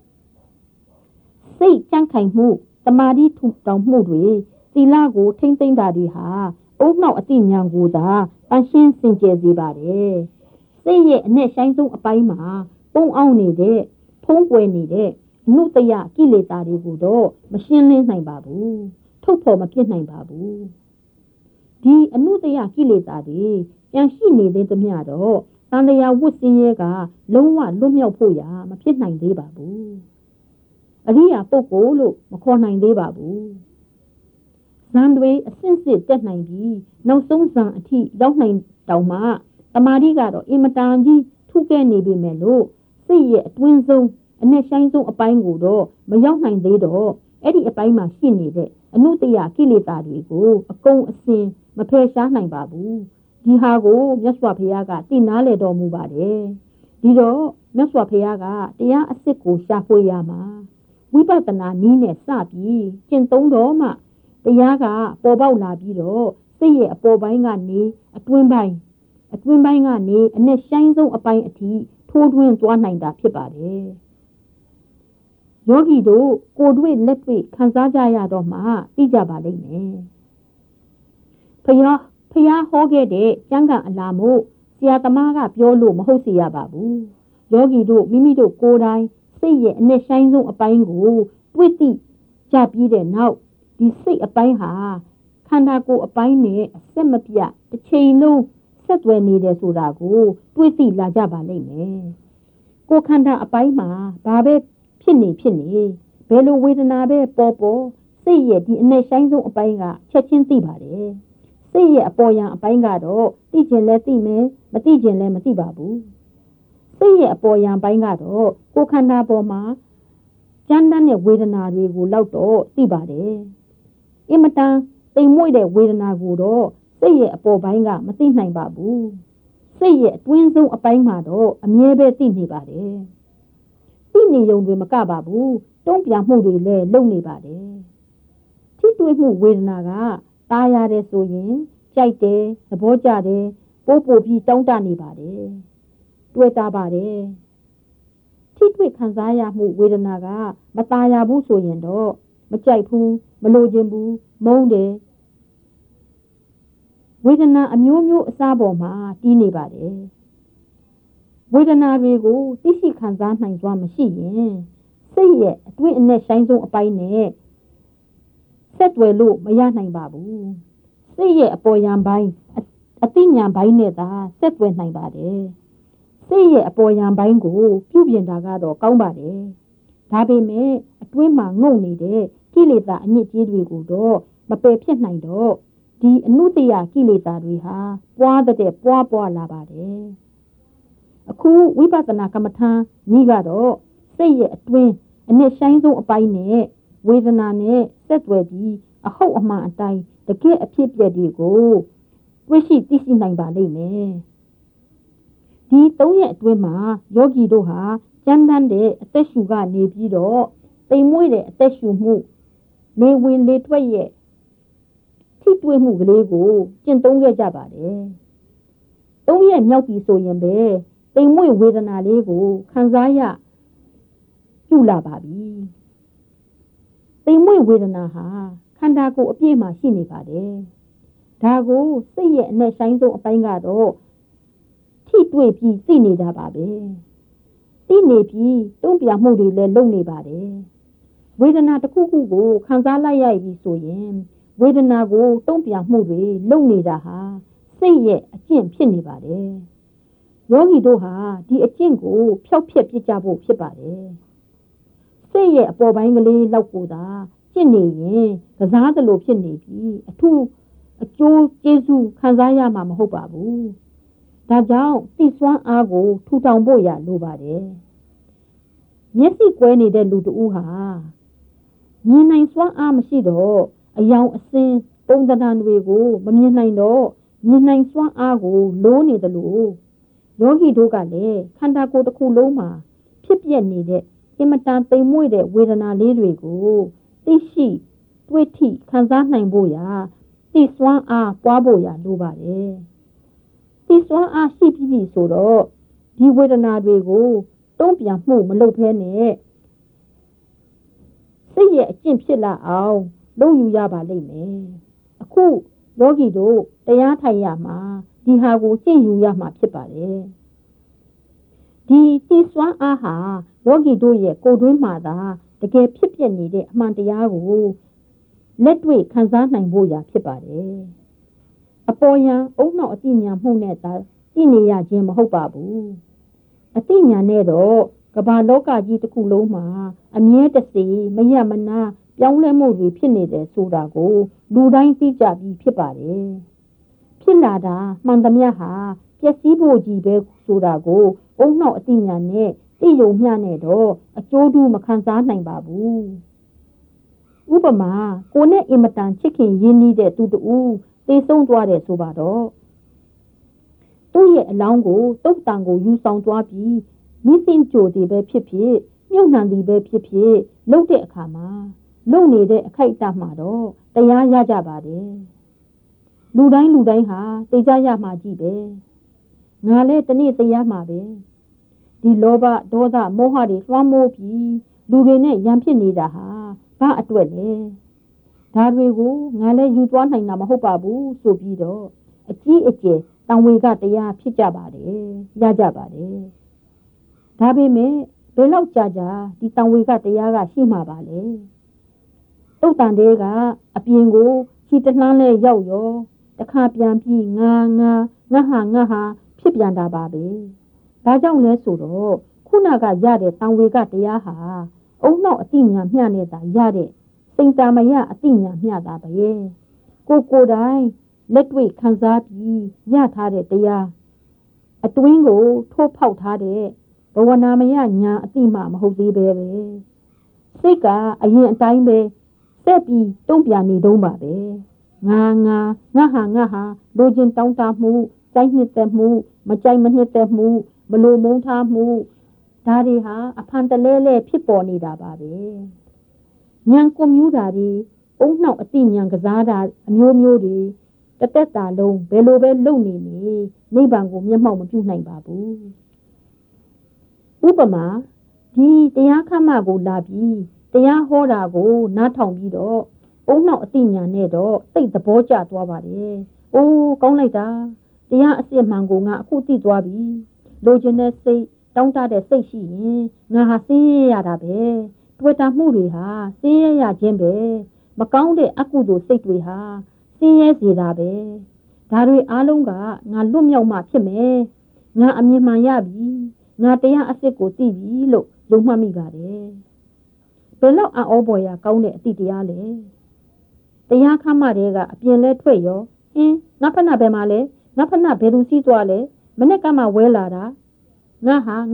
စိတ်ကြံ့ခိုင်မှုတမာတိထူထောင်မှုတွေသီလကိုထိမ့်သိမ့်တာတွေဟာအုံနောက်အတိညာဏ်ကိုသာတန်ရှင်းစင်ကြယ်စေပါတယ်စိတ်ရဲ့အနဲ့ဆိုင်ဆုံးအပိုင်းမှာပုံအောင်နေတဲ့ဖုံးကွယ်နေတဲ့အနုတ္တယကိလေသာတွေကိုတော့မရှင်းလင်းနိုင်ပါဘူးထုတ်ဖော်မပြစ်နိုင်ပါဘူးဒီအနုတ္တယကိလေသာတွေပြန်ရှိနေတဲ့သမျှတော့တန်လျာဝတ်စင်းရဲကလုံးဝလွတ်မြောက်ဖို့ရာမဖြစ်နိုင်သေးပါဘူးအရိယာပုဂ္ဂိုလ်လို့မခေါ်နိုင်သေးပါဘူးဇန်တွေအစစ်စစ်တက်နိုင်ပြီးနောက်ဆုံးဇန်အထိရောက်နိုင်တောင်မှတမာတိကတော့အင်မတန်ကြီးထူးကဲနေပြီမဲ့လို့စိတ်ရဲ့အတွင်းဆုံးအနဲ့ဆိုင်ဆုံးအပိုင်းကိုတော့မရောက်နိုင်သေးတော့အဲ့ဒီအပိုင်းမှာရှိနေတဲ့အနုတ္တယကိလေသာတွေကိုအကုန်အစင်မဖယ်ရှားနိုင်ပါဘူးဒီဟာကိုမြတ်စွာဘုရားကသိနာလေတော်မူပါတယ်ဒီတော့မြတ်စွာဘုရားကတရားအစစ်ကိုရှာဖွေရမှာဝိပဿနာနည်းနဲ့စပြီးကျင့်သုံးတော့မှတရားကပေါ်ပေါက်လာပြီးတော့စိတ်ရဲ့အပေါ်ပိုင်းကနေအတွင်းပိုင်းကနေအနဲ့ဆိုင်ဆုံးအပိုင်းအထိထိုးထွင်းသွားနိုင်တာဖြစ်ပါတယ်ယောဂီတို့ကိုယ်တွေ့လက်တွေ့ခံစားကြရတော့မှသိကြပါလိမ့်မယ်ဖျားဟောခဲ့တဲ့ကျမ်းဂန်အလားမို့ဆရာသမားကပြောလို့မဟုတ်စီရပါဘူးယောဂီတို့မိမိတို့ကိုယ်တိုင်စိတ်ရဲ့အနဲ့ဆိုင်ဆုံးအပိုင်းကိုတွေ့သိကြပြီးတဲ့နောက်ဒီစိတ်အပိုင်းဟာခန္ဓာကိုယ်အပိုင်းနဲ့အဆက်မပြတ်တစ်ချိန်လုံးဆက်သွယ်နေတယ်ဆိုတာကိုတွေးသိလာကြပါလိမ့်မယ်ကိုယ်ခန္ဓာအပိုင်းမှာဘာပဲဖြစ်နေဘယ်လိုဝေဒနာပဲပေါ်ပေါ်စိတ်ရဲ့ဒီအနဲ့ဆိုင်ဆုံးအပိုင်းကချက်ချင်းသိပါတယ်စိတ်ရဲ့အပေါ်ယံအပိုင်းကတော့သိကျင်လဲသိမယ်မသိကျင်လဲမသိပါဘူးစိတ်ရဲ့အပေါ်ယံပိုင်းကတော့ကိုယ်ခန္ဓာပေါ်မှာကြမ်းတမ်းတဲ့ဝေဒနာတွေကိုလောက်တော့သိပါတယ်အင်မတန်တိမ်မွေ့တဲ့ဝေဒနာကိုတော့စိတ်ရဲ့အပေါ်ပိုင်းကမသိနိုင်ပါဘူးစိတ်ရဲ့အတွင်းဆုံးအပိုင်းမှာတော့အမြဲပဲသိနေပါတယ်သိနေုံတွေမကပါဘူးတုံ့ပြန်မှုတွေလည်းလုပ်နေပါတယ်ထိတွေ့မှုဝေဒနာကตายရတယ်ဆိုရင်ကြိုက်တယ်သဘောကျတယ်ပို့ပြီးတောင်းတနေပါတယ်တွေ့တာပါတယ်ထိတွေ့ခံစားရမှုဝေဒနာကမตายရဘူးဆိုရင်တော့မကြိုက်ဘူးမလိုချင်ဘူးမုန်းတယ်ဝေဒနာအမျိုးမျိုးအစားပေါ်မှာတီးနေပါတယ်ဝေဒနာတွေကိုသိရှိခံစားနိုင်စွာမရှိရင်စိတ်ရဲ့အတွင်းအနဲ့ဆိုင်ဆုံးအပိုင်းနဲ့ဆက်သွယ်လို့မရနိုင်ပါဘူးစိတ်ရဲ့အပေါ်ယံပိုင်းအသိဉာဏ်ပိုင်းနဲ့သာဆက်သွယ်နိုင်ပါတယ်စိတ်ရဲ့အပေါ်ယံပိုင်းကိုပြုပြင်တာကတော့ကောင်းပါတယ်ဒါပေမဲ့အတွင်းမှာငုံနေတဲ့ကိလေသာအညစ်အကြေးတွေကိုတော့မပယ်ဖြစ်နိုင်တော့ဒီအနုတ္တယကိလေသာတွေဟာပွားတဲ့ပွားလာပါတယ်အခုဝိပဿနာကမ္မထာဤကတော့စိတ်ရဲ့အတွင်းအနစ်ဆိုင်ဆုံးအပိုင်းနဲ့ဝေဒနာနဲ့ဆက်သွယ်ပြီးအဟုတ်အမှန်အတိုင်းတကယ်အဖြစ်ပြက်တွေကိုတွေ့ရှိသိရှိနိုင်ပါလိမ့်မယ်ဒီ၃ရက်အတွင်းမှာယောဂီတို့ဟာကြမ်းတမ်းတဲ့အသက်ရှူကနေပြီးတော့တိမ်မွေ့တဲ့အသက်ရှူမှုလေဝင်လေထွက်ရဲ့ထိတွေ့မှုကလေးကိုကျင့်သုံးခဲ့ကြပါတယ်၃ရက်မြောက်ပြီဆိုရင်ပဲတိမ်မွေ့ဝေဒနာလေးကိုခံစားရပြုလာပါပြီတိမ်မွေ့ဝေဒနာဟာခန္ဓာကိုယ်အပြည့်မှာရှိနေပါတယ်ဒါကိုစိတ်ရဲ့အနဲ့ဆိုင်ဆုံးအပိုင်းကတော့ထိတွေ့ပြီးသိနေတာပါပဲသိနေပြီးတုံ့ပြန်မှုတွေလည်းလုပ်နေပါတယ်ဝေဒနာတစ်ခုခုကိုခံစားလိုက်ရပြီဆိုရင်ဝေဒနာကိုတုံ့ပြန်မှုတွေလုပ်နေတာဟာစိတ်ရဲ့အကျင့်ဖြစ်နေပါတယ်ယောဂီတို့ဟာဒီအကျင့်ကိုဖျောက်ဖျက်ပြစ်ကြဖို့ဖြစ်ပါတယ်စိတ်ရဲ့အပေါ်ပိုင်းကလေးလောက်ကိုသာကျင့်နေရင်ကစားသလိုဖြစ်နေပြီးအထူးအကျိုးကျေးဇူးခံစားရမှာမဟုတ်ပါဘူးဒါကြောင့်သိစွမ်းအားကိုထူထောင်ဖို့ရလိုပါတယ်မျက်စိကွဲနေတဲ့လူတဦးဟာမြင်နိုင်စွမ်းအားမရှိတော့အယောင်အစင်းပုံသဏ္ဍာန်တွေကိုမမြင်နိုင်တော့မြင်နိုင်စွမ်းအားကိုလိုးနေတယ်လို့ယောဂီတို့ကလည်းခန္ဓာကိုယ်တစ်ခုလုံးမှာဖြစ်ပျက်နေတဲ့အင်မတန်သိမ်မွေ့တဲ့ဝေဒနာလေးတွေကိုသိရှိတွေ့ထိခံစားနိုင်ဖို့ရာသိစွမ်းအားပွားဖို့ရာလိုပါတယ်သိစွမ်းအားရှိပြီဆိုတော့ဒီဝေဒနာတွေကိုတုံ့ပြန်မှုမလုပ်ဘဲနဲ့စိတ်ရဲ့အကျင့်ဖြစ်လာအောင်လုပ်ယူရပါလိမ့်မယ်အခုယောဂီတို့တရားထိုင်ရမှာဒီဟာကိုကျင့်ယူရမှာဖြစ်ပါတယ်ဒီသိစွမ်းအားဟာယောဂီတို့ရဲ့ကိုယ်တွင်းမှာသာတကယ်ဖြစ်ပျက်နေတဲ့အမှန်တရားကိုလက်တွေ့ခံစားနိုင်ဖို့ရာဖြစ်ပါတယ်အပေါ်ယံအုံနောက်အသိဉာဏ်မှုနဲ့သာသိနေရခြင်းမဟုတ်ပါဘူးအသိဉာဏ်နဲ့တော့ကမ္ဘာလောကကြီးတစ်ခုလုံးမှာအမြဲတစေမရမနာပြောင်းလဲမှုတွေဖြစ်နေတယ်ဆိုတာကိုလူတိုင်းသိကြပြီးဖြစ်ပါတယ်ဖြစ်လာတာမှန်သမျှဟာပျက်စီးဖို့ကြီးပဲဆိုတာကိုအုံနောက်အသိဉာဏ်နဲ့သိယုံမျှနဲ့တော့အကျိုးတူမခံစားနိုင်ပါဘူးဥပမာကိုနဲ့အင်မတန်ချစ်ခင်ရင်းနှီးတဲ့သူတူသေဆုံးသွားတယ်ဆိုပါတော့သူ့ရဲ့အလောင်းကိုတုတ်တန်ကိုယူဆောင်သွားပြီးမိစင်ကြိုတွေပဲဖြစ်ဖြစ်မြုပ်နှံတွေပဲဖြစ်ဖြစ်လှုပ်တဲ့အခါမှာလုံနေတဲ့အခိုက်အတန့်မှာတော့တရားရကြပါတယ်လူတိုင်းဟာသိကြရမှာကြည့်ပဲငါလည်းတနေ့တရားမှာပဲဒီလောဘဒေါသမောဟတွေလွှမ်းမိုးပြီးလူတွေနဲ့ရန်ဖြစ်နေတာဟာဘာအတွက်လဲဒါတွေကိုငါလည်းယူသွားနိုင်တာမဟုတ်ပါဘူးဆိုပြီးတော့အကြီးအကျယ်တံဝေကတရားဖြစ်ကြပါတယ်ရကြပါတယ်ဒါပေမဲ့ဘယ်လောက်ကြာဒီတံဝေကတရားကရှိမှာပါလဲတုတ်တန်တဲကအပြင်ကိုခြေတလှမ်းလဲရောက်ရောတခါပြန်ပြီးငါဟာဖြစ်ပြန်တာပါပဲဒါကြောင့်လဲဆိုတော့ခုနကရတဲ့တံဝေကတရားဟာအအုံနောက်အတိညာမျှနေတာရတဲ့စိန်တာမယအတိညာမျှတာပဲကိုတိုင်လက်တွေ့ခံစားပြီးရထားတဲ့တရားအတွင်းကိုထိုးဖောက်ထားတဲ့ဘဝနာမယညာအတိမှမဟုတ်သေးပဲစိတ်ကအရင်အတိုင်းပဲစက်ပြီးတုံ့ပြန်နေတုံးပါပဲငါဟာလိုချင်တောင်းတမှုကြိုက်နှစ်သက်မှုမကြိုက်မနှစ်သက်မှုမလိုမုန်းထားမှုဒါတွေဟာအဖန်တလဲလဲဖြစ်ပေါ်နေတာပါပဲဉာဏ်ကွန်မြူတာတွေအုံနှောက်အတိဉာဏ်ကစားတာအမျိုးမျိုးတွေတသက်တာလုံးဘယ်လိုပဲလုပ်နေနိဗ္ဗာန်ကိုမျက်မှောက်မပြုနိုင်ပါဘူးဥပမာဒီတရားခမကိုလာပြီးတရားဟောတာကိုနားထောင်ပြီးတော့အုံနှောက်အတိဉာဏ်နဲ့တော့သိသဘောကျသွားပါတယ်အိုးကောင်းလိုက်တာတရားအစစ်မှန်ကိုငါအခုသိသွားပြီလိုချင်တဲ့စိတ်တောင်းတတဲ့စိတ်ရှိရင်ငါဟာဆင်းရဲရတာပဲတွေ့တာမှုတွေဟာဆင်းရဲရခြင်းပဲမကောင်းတဲ့အကုသိုလ်စိတ်တွေဟာဆင်းရဲစေတာပဲဒါတွေအားလုံးကငါလွတ်မြောက်မှဖြစ်မယ်ငါအမြင်မှန်ရပြီငါတရားအစစ်ကိုသိပြီလို့ယုံမှတ်မိပါတယ်ဘယ်လောက်အောပေါ်ရကောင်းတဲ့အတိတရားလဲတရားခမတွေကအပြင်လဲထွက်ရောငါဖဏဘယ်မှာလဲငါဖဏဘယ်သူစီးသွားလဲမနေ့ကမှဝဲလာတာငါဟာ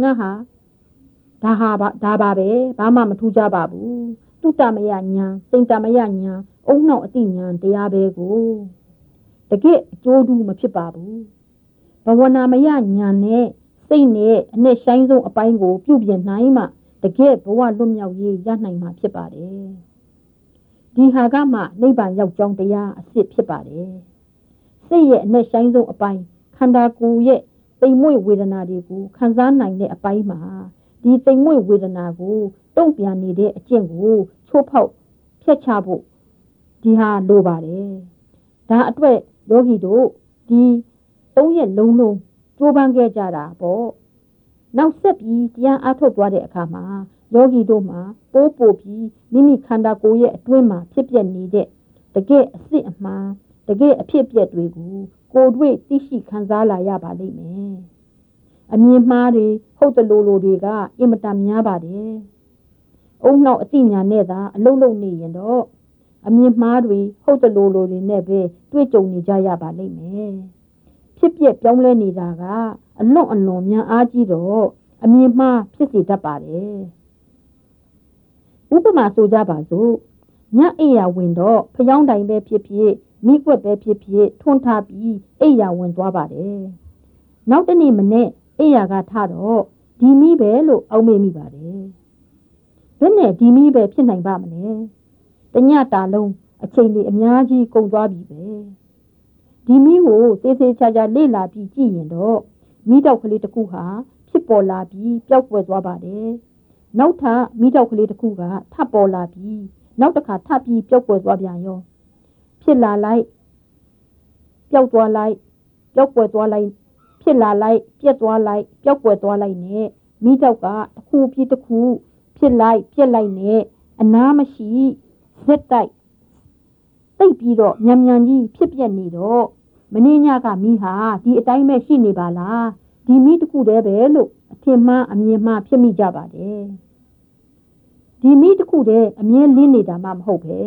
ဒါပါပဲဘာမှမထူးကြပါဘူးတုတ္တမယညာစိန်တမယညာအုံနှောက်အတိညာတရားပဲကိုတကယ်အကျိုးတူမဖြစ်ပါဘူးဘဝနာမယညာနဲ့စိတ်နဲ့အနဲ့ဆိုင်ဆုံးအပိုင်းကိုပြုပြင်နိုင်မှတကယ်ဘဝလွတ်မြောက်ရေးရနိုင်မှာဖြစ်ပါတယ်ဒီဟာကမှနိဗ္ဗာန်ရောက်ကြောင်းတရားအစစ်ဖြစ်ပါတယ်စိတ်ရဲ့အနဲ့ဆိုင်ဆုံးအပိုင်းခန္ဓာကိုယ်ရဲ့သိမ်မွေ့ဝေဒနာတွေကိုခံစားနိုင်တဲ့အပိုင်းမှာဒီသိမ်မွေ့ဝေဒနာကိုတုံ့ပြန်နေတဲ့အကျင့်ကိုချိုးဖောက်ဖျက်ချဖို့ဒီဟာလိုပါတယ်ဒါအတွက်ယောဂီတို့ဒီ၃ရက်လုံးလုံးကြိုးပမ်းခဲ့ကြတာပေါ့နောက်ဆက်ပြီးတရားအားထုတ်သွားတဲ့အခါမှာယောဂီတို့မှာပိုးပြီးမိမိခန္ဓာကိုယ်ရဲ့အတွင်းမှာဖြစ်ပျက်နေတဲ့တကယ်အစစ်အမှန်တကယ်အဖြစ်အပျက်တွေကိုကိုယ်တွေ့သိရှိခံစားလာရပါလိမ့်မယ်အမြင်မှားတွေဟုတ်တယ်လို့တွေကအင်မတန်များပါတယ်အုံနောက်အတိညာနဲ့သာအလုံးလုံးနေရင်တော့အမြင်မှားတွေဟုတ်တယ်လို့တွေနဲ့ပဲတွေ့ကြုံနေကြရပါလိမ့်မယ်ဖြစ်ပျက်ပြောင်းလဲနေတာကအလွန်များအားကြီးတော့အမြင်မှားဖြစ်စေတတ်ပါတယ်ဥပမာဆိုကြပါစို့ညအိယာဝင်တော့ဖျောင်းတိုင်ပဲဖြစ်ဖြစ်မိကွက်ပဲဖြစ်ဖြစ်ထွန်းထားပြီးအိယာဝင်သွားပါတယ်နောက်တနေ့မနေ့အိယာကထတော့ဒီမိပဲလို့အောက်မေ့မိပါတယ်ဘယ်နဲ့ဒီမိပဲဖြစ်နိုင်ပါမလဲတညတာလုံးအချိန်တွေအများကြီးကုန်သွားပြီပဲဒီမိကိုသေးသေးချာချာလေ့လာပြီးကြည့်ရင်တော့မိတောက်ကလေးတစ်ခုဟာဖြစ်ပေါ်လာပြီးပျောက်ကွယ်သွားပါတယ်နောက်ထပ်မိတောက်ကလေးတစ်ခုကထပ်ပေါ်လာပြီးနောက်တစ်ခါထပ်ပြီးပျောက်ကွယ်သွားပြန်ရောဖြစ်လာလိုက်ပျောက်သွားလိုက်ပျောက်ကွယ်သွားလိုက်ဖြစ်လာလိုက်ပြက်သွားလိုက်ပျောက်ကွယ်သွားလိုက်နဲ့မိတောက်ကတစ်ခုပြီးတစ်ခုဖြစ်လိုက်ပြက်လိုက်နဲ့အနားမရှိဇက်တိုက်တိတ်ပြီးတော့မြန်ကြီးဖြစ်ပြက်နေတော့မင်းညကမိဟာဒီအတိုင်းပဲရှိနေပါလားဒီမိတစ်ခုတည်းပဲလို့အထင်မှားအမြင်မှားဖြစ်မိကြပါတယ်ဒီမိတစ်ခုတည်းအမြဲလင်းနေတာမှမဟုတ်ပဲ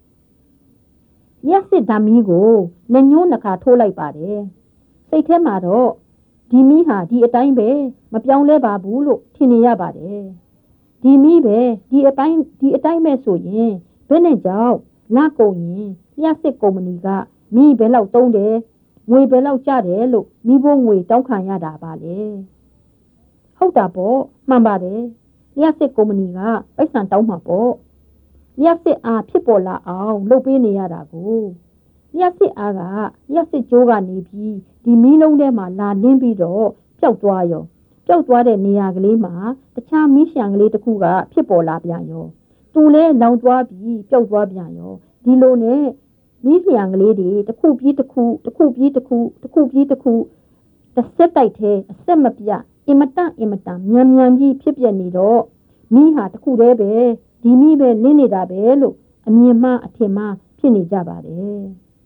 ရက်စစ်ဓာမီကိုလက်ညှိုးနှခါထိုးလိုက်ပါတယ်စိတ်ထဲမှာတော့ဒီမိဟာဒီအတိုင်းပဲမပြောင်းလဲပါဘူးလို့ထင်နေရပါတယ်ဒီမိပဲဒီအတိုင်းပဲဆိုရင်ဘယ်နဲ့ကြောင့်လာကုန်ရင်ရက်စစ်ကုမ္ပဏီကမိဘယ်လောက်တုံးတယ်ငွေဘယ်လောက်ကျတယ်လို့မိဖို့ငွေတောင်းခံရတာပါလေဟုတ်တာပေါ့မှန်ပါတယ်ရက်စစ်ကုမ္ပဏီကပိုက်ဆံတောင်းမှာပေါ့ရက်စစ်အားဖြစ်ပေါ်လာအောင်လုပ်ပေးနေရတာကိုရက်စစ်အားကရက်စစ်ကြိုးကနေပြီးဒီမီးလုံးထဲမှာလာလင်းပြီးတော့ပျောက်သွားရောပျောက်သွားတဲ့နေရာကလေးမှာတခြားမီးရှံကလေးတစ်ခုကဖြစ်ပေါ်လာပြန်ရောသူလဲလောင်သွားပြီးပျောက်သွားပြန်ရောဒီလိုနဲ့မီးရှံကလေးတွေတစ်ခုပြီးတစ်ခုတစ်ခုပြီးတစ်ခုတစ်ခုပြီးတစ်ခုတစ်ဆက်တိုက်တဲ့အဆက်မပြတ်အင်မတန်မြန်ကြီးဖြစ်ပြနေတော့မိဟာတစ်ခုတည်းပဲဒီမိပဲလင်းနေတာပဲလို့အမြင်မှအထင်မှဖြစ်နေကြပါတယ်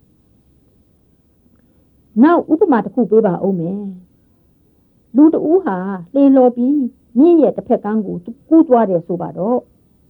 နောက်ဥပမာတစ်ခုပေးပါဦးမယ်လူတဦးဟာလှေလော်ပြီးမြင့်ရဲ့တစ်ဖက်ကန်းကိုကူးသွားတယ်ဆိုပါတော့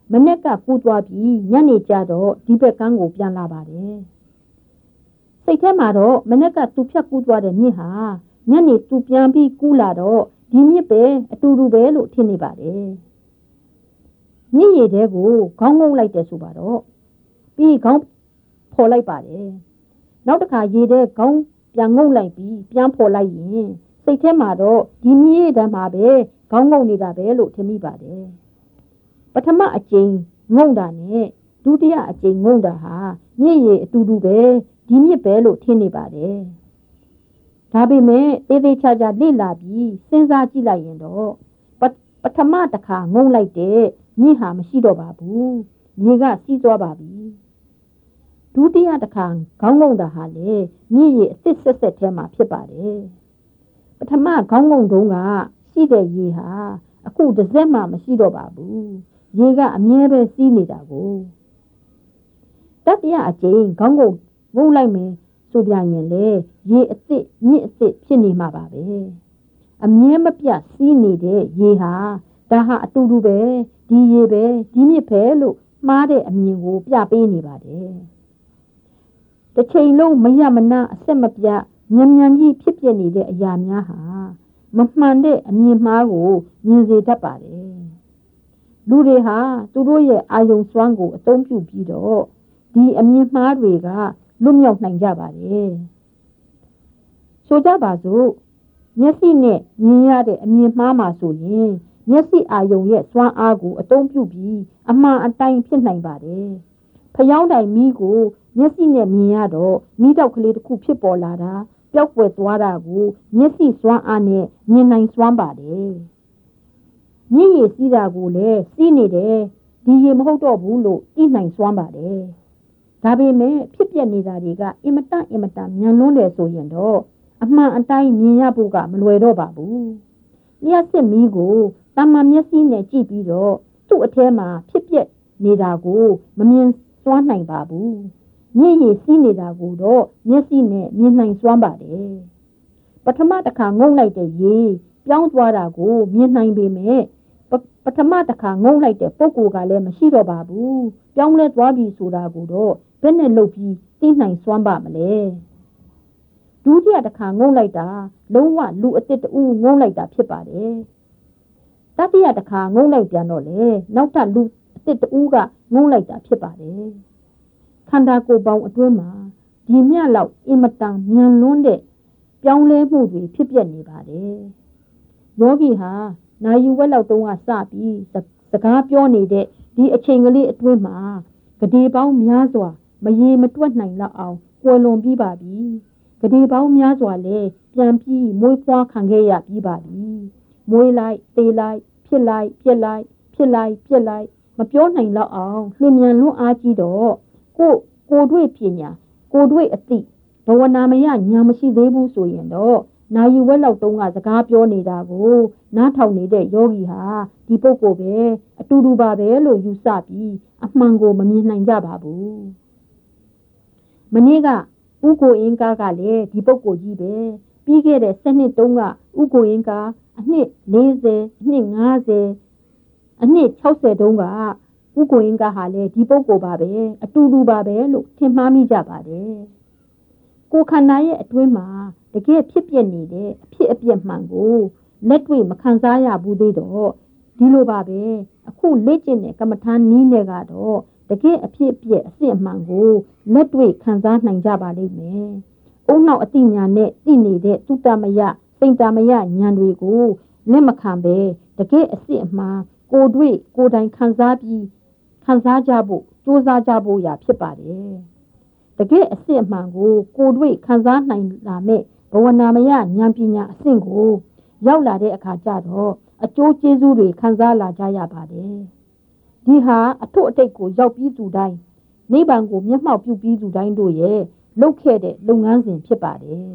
မနေ့ကကူးသွားပြီးညနေကျတော့ဒီဘက်ကန်းကိုပြန်လာပါတယ်စိတ်ထဲမှာတော့မနေ့ကသူဖြတ်ကူးသွားတဲ့မြစ်ဟာညနေသူပြန်ပြီးကူးလာတော့ဒီမြစ်ပဲအတူတူပဲလို့ထင်နေပါတယ်မြစ်ရည်တဲ့ကိုခေါင်းငုံလိုက်တယ်ဆိုပါတော့ပြီးခေါင်းဖော်လိုက်ပါတယ်နောက်တစ်ခါရေတဲ့ခေါင်းပြန်ငုံလိုက်ပြီးပြန်ဖော်လိုက်ရင်စိတ်ထဲမှာတော့ဒီမြစ်ရည်တန်းမှာပဲခေါင်းငုံနေတာပဲလို့ထင်မိပါတယ်ပထမအကြိမ်ငုံတာနဲ့ဒုတိယအကြိမ်ငုံတာဟာမြစ်ရည်အတူတူပဲဒီမြစ်ပဲလို့ထင်နေပါတယ်ဒါပေမဲ့သေးသေးချာချာလေ့လာပြီးစဉ်းစားကြည့်လိုက်ရင်တော့ပထမတစ်ခါငုံလိုက်တဲ့မြစ်ဟာမရှိတော့ပါဘူးရေကစီးသွားပါပြီဒုတိယတစ်ခါခေါင်းငုံတာဟာလေမြစ်ရည်အစ်စ်ဆက်ဆက်ထဲမှာဖြစ်ပါတယ်ပထမခေါင်းငုံတုန်းကရှိတဲ့ရေဟာအခုတစ်စက်မှမရှိတော့ပါဘူးရေကအမြဲပဲစီးနေတာကိုတတိယအကြိမ်ခေါင်းငုံလိုက်မယ်ဆိုပြန်ရင်လေရေအစ်စ်မြစ်အစ်စ်ဖြစ်နေမှာပါပဲအမြဲမပြတ်စီးနေတဲ့ရေဟာဒါဟာအတူတူပဲဒီရေပဲဒီမြစ်ပဲလို့မှားတဲ့အမြင်ကိုပြပေးနေပါတယ်တစ်ချိန်လုံးမရမနာအဆက်မပြတ်ညံကြီးဖြစ်ပြနေတဲ့အရာများဟာမမှန်တဲ့အမြင်မှားကိုမြင်စေတတ်ပါတယ်လူတွေဟာသူတို့ရဲ့အာယုံစွမ်းကိုအသုံးပြုပြီးတော့ဒီအမြင်မှားတွေကလွတ်မြောက်နိုင်ကြပါတယ်ဆိုကြပါစို့မျက်စိနဲ့မြင်ရတဲ့အမြင်မှားမှာဆိုရင်မျက်စိအာယုံရဲ့စွမ်းအားကိုအသုံးပြုပြီးအမှန်အတိုင်းဖြစ်နိုင်ပါတယ်ဖျောင်းတိုင်မီးကိုမျက်စိနဲ့မြင်ရတော့မီးတောက်ကလေးတစ်ခုဖြစ်ပေါ်လာတာပျောက်ကွယ်သွားတာကိုမျက်စိစွမ်းအားနဲ့မြင်နိုင်စွမ်းပါတယ်မြင်ရည်စီးတာကိုလည်းစီးနေတယ်ဒီရေမဟုတ်တော့ဘူးလို့သိနိုင်စွမ်းပါတယ်ဒါပေမဲ့ဖြစ်ပျက်နေတာတွေကအင်မတန်မြန်လွန်းတယ်ဆိုရင်တော့အမှန်အတိုင်းမြင်ရဖို့ကမလွယ်တော့ပါဘူးလျှက်စစ်မီးကိုတမန်မျက်စိနဲ့ကြည့်ပြီးတော့သူ့အထဲမှာဖြစ်ပျက်နေတာကိုမမြင်စွမ်းနိုင်ပါဘူးမြင်ရည်စီးနေတာကိုတော့မျက်စိနဲ့မြင်နိုင်စွမ်းပါတယ်ပထမတစ်ခါငုံလိုက်တဲ့ရေပြောင်းသွားတာကိုမြင်နိုင်ပေမဲ့ပထမတစ်ခါငုံလိုက်တဲ့ပုံကိုယ်ကလည်းမရှိတော့ပါဘူးပြောင်းလဲသွားပြီဆိုတာကိုတော့ဘယ်နဲ့လုပ်ပြီးသိနိုင်စွမ်းပါမလဲဒုတိယတစ်ခါငုံလိုက်တာလုံးဝလူအစ်စ်တူငုံလိုက်တာဖြစ်ပါတယ်တတိယတစ်ခါငုံလိုက်ပြန်တော့လေနောက်ထပ်လူအစ်စ်တူကငုံလိုက်တာဖြစ်ပါတယ်ခန္ဓာကိုယ်ပေါင်းအတွင်းမှာဒီမြတ်လောက်အင်မတန်မြန်လွန်းတဲ့ပြောင်းလဲမှုတွေဖြစ်ပျက်နေပါတယ်ယောဂီဟာနာယူဝက်လောက်တုန်းကစပြီးစကားပြောနေတဲ့ဒီအချိန်ကလေးအတွင်းမှာဂဒေပေါင်းများစွာမရေမတွက်နိုင်လောက်အောင်ကွယ်လွန်ပြီးပါပြီဂဒေပေါင်းများစွာလည်းပြန်ပြီးမွေးဖွားခံခဲ့ရပြီးပါပြီမွေးလိုက်သေလိုက်ဖြစ်လိုက်ပြက်လိုက်ဖြစ်လိုက်ပြက်လိုက်မပြောနိုင်လောက်အောင်လျင်မြန်လွန်းအားကြီးတော့ကိုတွေ့ပညာကိုတွေ့အသိဘဝနာမယညာမရှိသေးဘူးဆိုရင်တော့နာယူဝက်လောက်တုန်းကစကားပြောနေတာကိုနားထောင်နေတဲ့ယောဂီဟာဒီပုဂ္ဂိုလ်ပဲအတူတူပါပဲလို့ယူဆပြီးအမှန်ကိုမမြင်နိုင်ကြပါဘူးမနေ့ကဥကိုအင်္ကာကလည်းဒီပုဂ္ဂိုလ်ကြီးပဲပြီးခဲ့တဲ့7နှစ်တုန်းကဥကိုအင်္ကာအနှစ်40အနှစ်50အနှစ်60တုန်းကဥကိုအင်္ကာဟာလည်းဒီပုဂ္ဂိုလ်ပါပဲအတူတူပါပဲလို့ထင်မှားမိကြပါတယ်ကိုခန္ဓာရဲ့အတွင်းမှာတကယ်ဖြစ်ပြနေတဲ့အဖြစ်အပျက်မှန်ကိုလက်တွေ့မခံစားရဘူးသေးတော့ဒီလိုပါပဲအခုလေ့ကျင့်တဲ့ကမ္မထာနည်းနဲ့ကတော့တကယ်အဖြစ်အပျက်အစစ်အမှန်ကိုလက်တွေ့ခံစားနိုင်ကြပါလိမ့်မယ်။အုံနောက်အသိဉာဏ်နဲ့သိနေတဲ့သုတမယစိတ်တမယဉာဏ်တွေကိုလက်မခံပဲတကယ်အစစ်အမှန်ကိုတွေ့ကိုယ်တိုင်ခံစားပြီးခံစားကြဖို့ကြိုးစားကြဖို့ရဖြစ်ပါတယ်။တကယ်အစစ်အမှန်ကိုကိုယ်တွေ့ခံစားနိုင်လာမဲ့ဘဝနာမယဉာဏ်ပညာအဆင့်ကိုရောက်လာတဲ့အခါကျတော့အကျိုးကျေးဇူးတွေခံစားလာကြရပါတယ်။ဒီဟာအထွတ်အထိပ်ကိုရောက်ပြီးသူတိုင်းနိဗ္ဗာန်ကိုမျက်မှောက်ပြုပြီးသူတိုင်းတို့ရဲ့လုပ်ခဲ့တဲ့လုပ်ငန်းစဉ်ဖြစ်ပါတယ်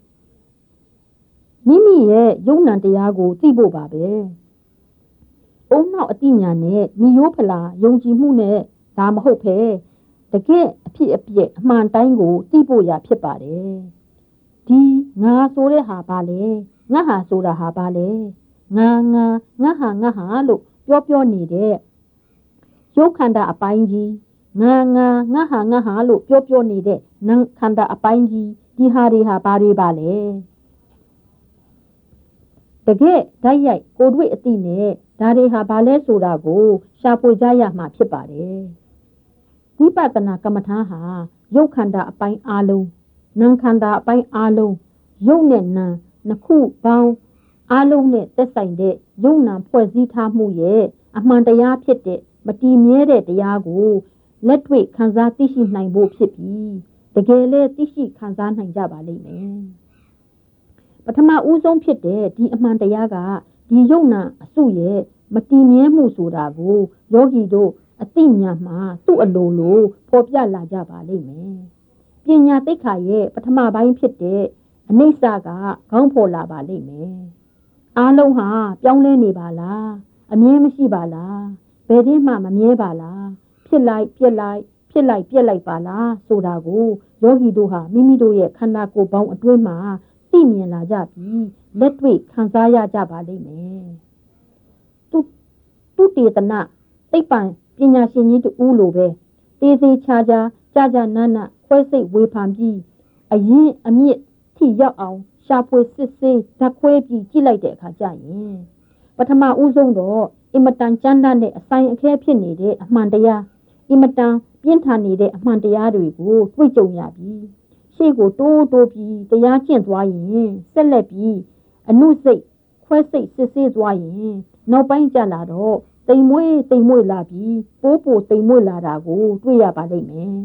။မိမိရဲ့ယုံ nant တရားကိုသိဖို့ပါပဲ။အုံနောက်အတိညာနဲ့မိယိုးဖလာယုံကြည်မှုနဲ့ဒါမဟုတ်ပဲတကယ်အဖြစ်အပျက်အမှန်တိုင်းကိုသိဖို့ရဖြစ်ပါတယ်။ဒီငါဆိုတဲ့ဟာပါလေငါဟာဆိုတာဟာပါလေငါဟာလို့ပြောနေတဲ့ယရုပ်ခန္ဓာအပိုင်းကြီးငါဟာလို့ပြောနေတဲ့နာမ်ခန္ဓာအပိုင်းကြီးဒီဟာတွေဟာဘာတွေပါလဲတကယ်ဓာတ်ရိုက်ကိုယ်တွေ့အသိနဲ့ဒါတွေဟာဘာလဲဆိုတာကိုရှာဖွေကြရမှာဖြစ်ပါတယ်ဝိပဿနာကမ္မထာဟာရုပ်ခန္ဓာအပိုင်းအားလုံးနာမ်ခန္ဓာအပိုင်းအားလုံးရုပ်နဲ့နာမ်နှစ်ခုပေါင်းအားလုံးနဲ့သက်ဆိုင်တဲ့ယုံနာဖွဲ့စည်းထားမှုရဲ့အမှန်တရားဖြစ်တဲ့မတည်မြဲတဲ့တရားကိုလက်တွေ့ခံစားသိရှိနိုင်ဖို့ဖြစ်ပြီးတကယ်လဲသိရှိခံစားနိုင်ကြပါလိမ့်မယ်ပထမဦးဆုံးဖြစ်တဲ့ဒီအမှန်တရားကဒီယုံနာအစုရဲ့မတည်မြဲမှုဆိုတာကိုယောဂီတို့အသိဉာဏ်မှာသူ့အလိုလိုပေါ်ပြလာကြပါလိမ့်မယ်ပညာသိက္ခာရဲ့ပထမပိုင်းဖြစ်တဲ့အနိစ္စကခေါင်းဖော်လာပါလိမ့်မယ်အားလုံးဟာပြောင်းလဲနေပါလားအမြဲမရှိပါလားဘယ်တည်းမှမမြဲပါလားဖြစ်လိုက်ပြက်လိုက်ဖြစ်လိုက်ပြက်လိုက်ပါလားဆိုတာကိုယောဂီတို့ဟာမိမိတို့ရဲ့ခန္ဓာကိုယ်ပေါင်းအတွင်းမှာသိမြင်လာကြပြီးလက်တွေ့ခံစားရကြပါလိမ့်မယ်သူတေသနသိပ္ပံပညာရှင်ကြီးတူလိုပဲတေးသေးချာကြာနာနာခွဲစိတ်ဝေဖန်ပြီးအရင်အမြင့်ထိရောက်အောင်ရှာဖွေစစ်ဆေးဓာတ်ခွဲပြီးကြည့်လိုက်တဲ့အခါကျရင်ပထမဦးဆုံးတော့အင်မတန်ကြမ်းတမ်းတဲ့အဆိုင်အခဲဖြစ်နေတဲ့အမှန်တရားအင်မတန်ပြင်းထန်နေတဲ့အမှန်တရားတွေကိုတွေ့ကြုံရပြီးရှေ့ကိုတိုးပြီးတရားကျင့်သွားရင်ဆက်လက်ပြီးအနုစိတ်ခွဲစိတ်စစ်ဆေးသွားရင်နောက်ပိုင်းကျလာတော့တိမ်မွေ့လာပြီးပိုးတိမ်မွေ့လာတာကိုတွေ့ရပါလိမ့်မယ်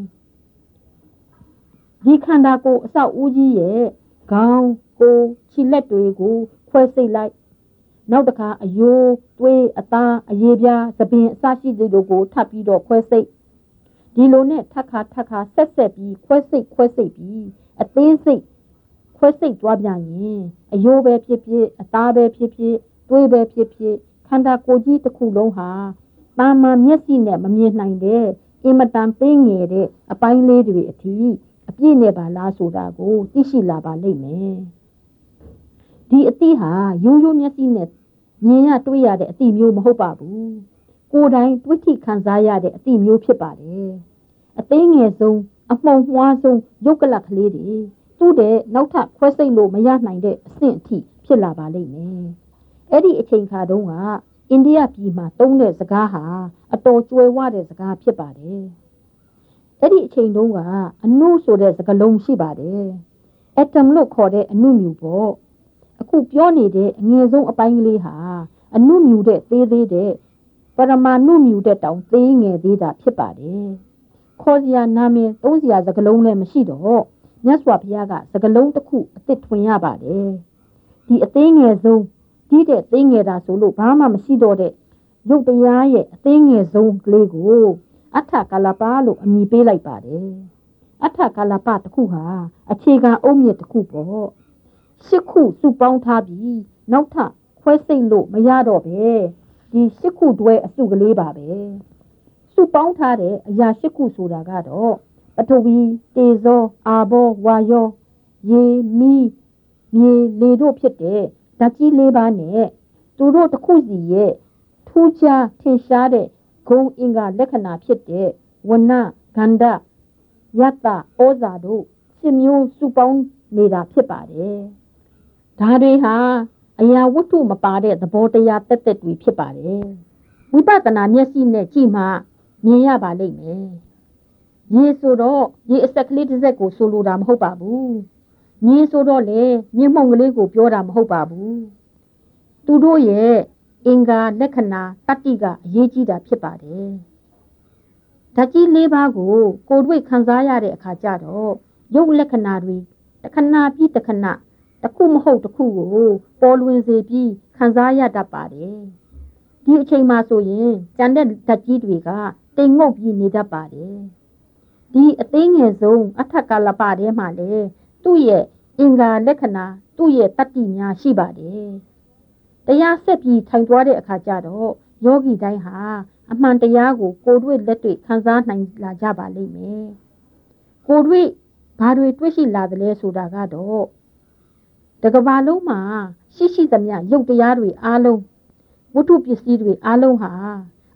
ဒီခန္ဓာကိုယ်အဆောက်အဦကြီးရဲ့ခေါင်းကိုယ်ခြေလက်တွေကိုခွဲစိတ်လိုက်နောက်တစ်ခါအယိုးသွေးအသားအရေပြားသပင်အစရှိတို့ကိုထပ်ပြီးတော့ခွဲစိတ်ဒီလိုနဲ့ထပ်ခါဆက်ပြီးခွဲစိတ်ပြီးအသေးစိတ်ခွဲစိတ်သွားပြန်ရင်အယိုးပဲဖြစ်ဖြစ်အသားပဲဖြစ်ဖြစ်သွေးပဲဖြစ်ဖြစ်ခန္ဓာကိုယ်ကြီးတစ်ခုလုံးဟာတာမန်မျက်စိနဲ့မမြင်နိုင်တဲ့အင်မတန်သေးငယ်တဲ့အပိုင်းလေးတွေအထိအပြည့်နဲ့ပါလားဆိုတာကိုသိရှိလာပါလိမ့်မယ်ဒီအသိဟာရိုးမျက်စိနဲ့မြင်ရတွေ့ရတဲ့အသိမျိုးမဟုတ်ပါဘူးကိုယ်တိုင်တွေ့ထိခံစားရတဲ့အသိမျိုးဖြစ်ပါတယ်အသေးငယ်ဆုံးအမှုံမွှားဆုံးရုပ်ကလပ်ကလေးတွေသူ့တဲ့နောက်ထပ်ခွဲစိတ်လို့မရနိုင်တဲ့အဆင့်အထိဖြစ်လာပါလိမ့်မယ်အဲ့ဒီအချိန်ခါတုန်းကအိန္ဒိယပြည်မှာသုံးတဲ့စကားဟာအတော်ကျွယ်ဝတဲ့စကားဖြစ်ပါတယ်အဲ့ဒီအချိန်တုန်းကအနုဆိုတဲ့စကားလုံးရှိပါတယ်အက်တမ်လို့ခေါ်တဲ့အနုမြူပေါ့အခုပြောနေတဲ့အငယ်ဆုံးအပိုင်းကလေးဟာအနုမြူတဲ့သေးတဲ့ပရမာဏုမြူတဲ့တောင်သေးငယ်သေးတာဖြစ်ပါတယ်ခေါ်စရာနာမည်သုံးစရာစကားလုံးလည်းမရှိတော့မြတ်စွာဘုရားကစကားလုံးတစ်ခုအစ်စ်ထွင်ရပါတယ်ဒီအသေးငယ်ဆုံးဒီတဲ့သေးငယ်တာဆိုလို့ဘာမှမရှိတော့တဲ့ရုပ်တရားရဲ့အသေးငယ်ဆုံးကလေးကိုအဋ္ဌကာလပလို့အမည်ပေးလိုက်ပါတယ်အဋ္ဌကာလပတစ်ခုဟာအခြေခံအုတ်မြစ်တစ်ခုပေါ့ရှစ်ခုစုပေါင်းထားပြီးနောက်ထပ်ခွဲစိတ်လို့မရတော့ပဲဒီရှစ်ခုတွဲအစုကလေးပါပဲစုပေါင်းထားတဲ့အရာရှစ်ခုဆိုတာကတော့ပထဝီတေဇောအာဘောဝါယောရေမီးမြေလေတို့ဖြစ်တဲ့ဓာတ်ကြီး၄ပါးနဲ့သူတို့တစ်ခုစီရဲ့ထူးခြားထင်ရှားတဲ့ဂုဏ်အင်္ဂါလက္ခဏာဖြစ်တဲ့ဝဏဂန္ဓယတ္တဩဇာတို့7မျိုးစုပေါင်းနေတာဖြစ်ပါတယ်ဒါတွေဟာအရာဝတ္ထုမပါတဲ့သဘောတရားတက်တွေဖြစ်ပါတယ်ဝိပဿနာမျက်စိနဲ့ကြည့်မှမြင်ရပါလိမ့်မယ်ရေဆိုတော့ရေအစက်ကလေးတစ်စက်ကိုဆိုလိုတာမဟုတ်ပါဘူးမြေဆိုတော့လေမြေမှုန့်ကလေးကိုပြောတာမဟုတ်ပါဘူးသူတို့ရဲ့အင်္ဂါလက္ခဏာတတ္တိကအရေးကြီးတာဖြစ်ပါတယ်ဓာတ်ကြီး၄ပါးကိုကိုယ်တွေ့ခံစားရတဲ့အခါကျတော့ရုပ်လက္ခဏာတွေတစ်ခဏပြီးတစ်ခဏတစ်ခုမဟုတ်တစ်ခုကိုပေါ်လွင်စေပြီးခံစားရတတ်ပါတယ်ဒီအချိန်မှာဆိုရင်ကျန်တဲ့ဓာတ်ကြီးတွေကတိမ်ငုပ်ပြီးနေတတ်ပါတယ်ဒီအသေးငယ်ဆုံးအထက်ကလပထဲမှာလေသူ့ရဲ့အင်္ဂါလက္ခဏာသူ့ရဲ့တတ္တိများရှိပါတယ်တရားဆက်ပြီးထိုင်သွားတဲ့အခါကျတော့ယောဂီတိုင်းဟာအမှန်တရားကိုကိုယ်တွေ့လက်တွေ့ခံစားနိုင်လာကြပါလိမ့်မယ်ကိုယ်တွေ့ဘာတွေတွေ့ရှိလာတယ်လဲဆိုတာကတော့တကဘာလုံးမှာရှိသမျှရုပ်တရားတွေအားလုံးဝတ္ထုပစ္စည်းတွေအားလုံးဟာ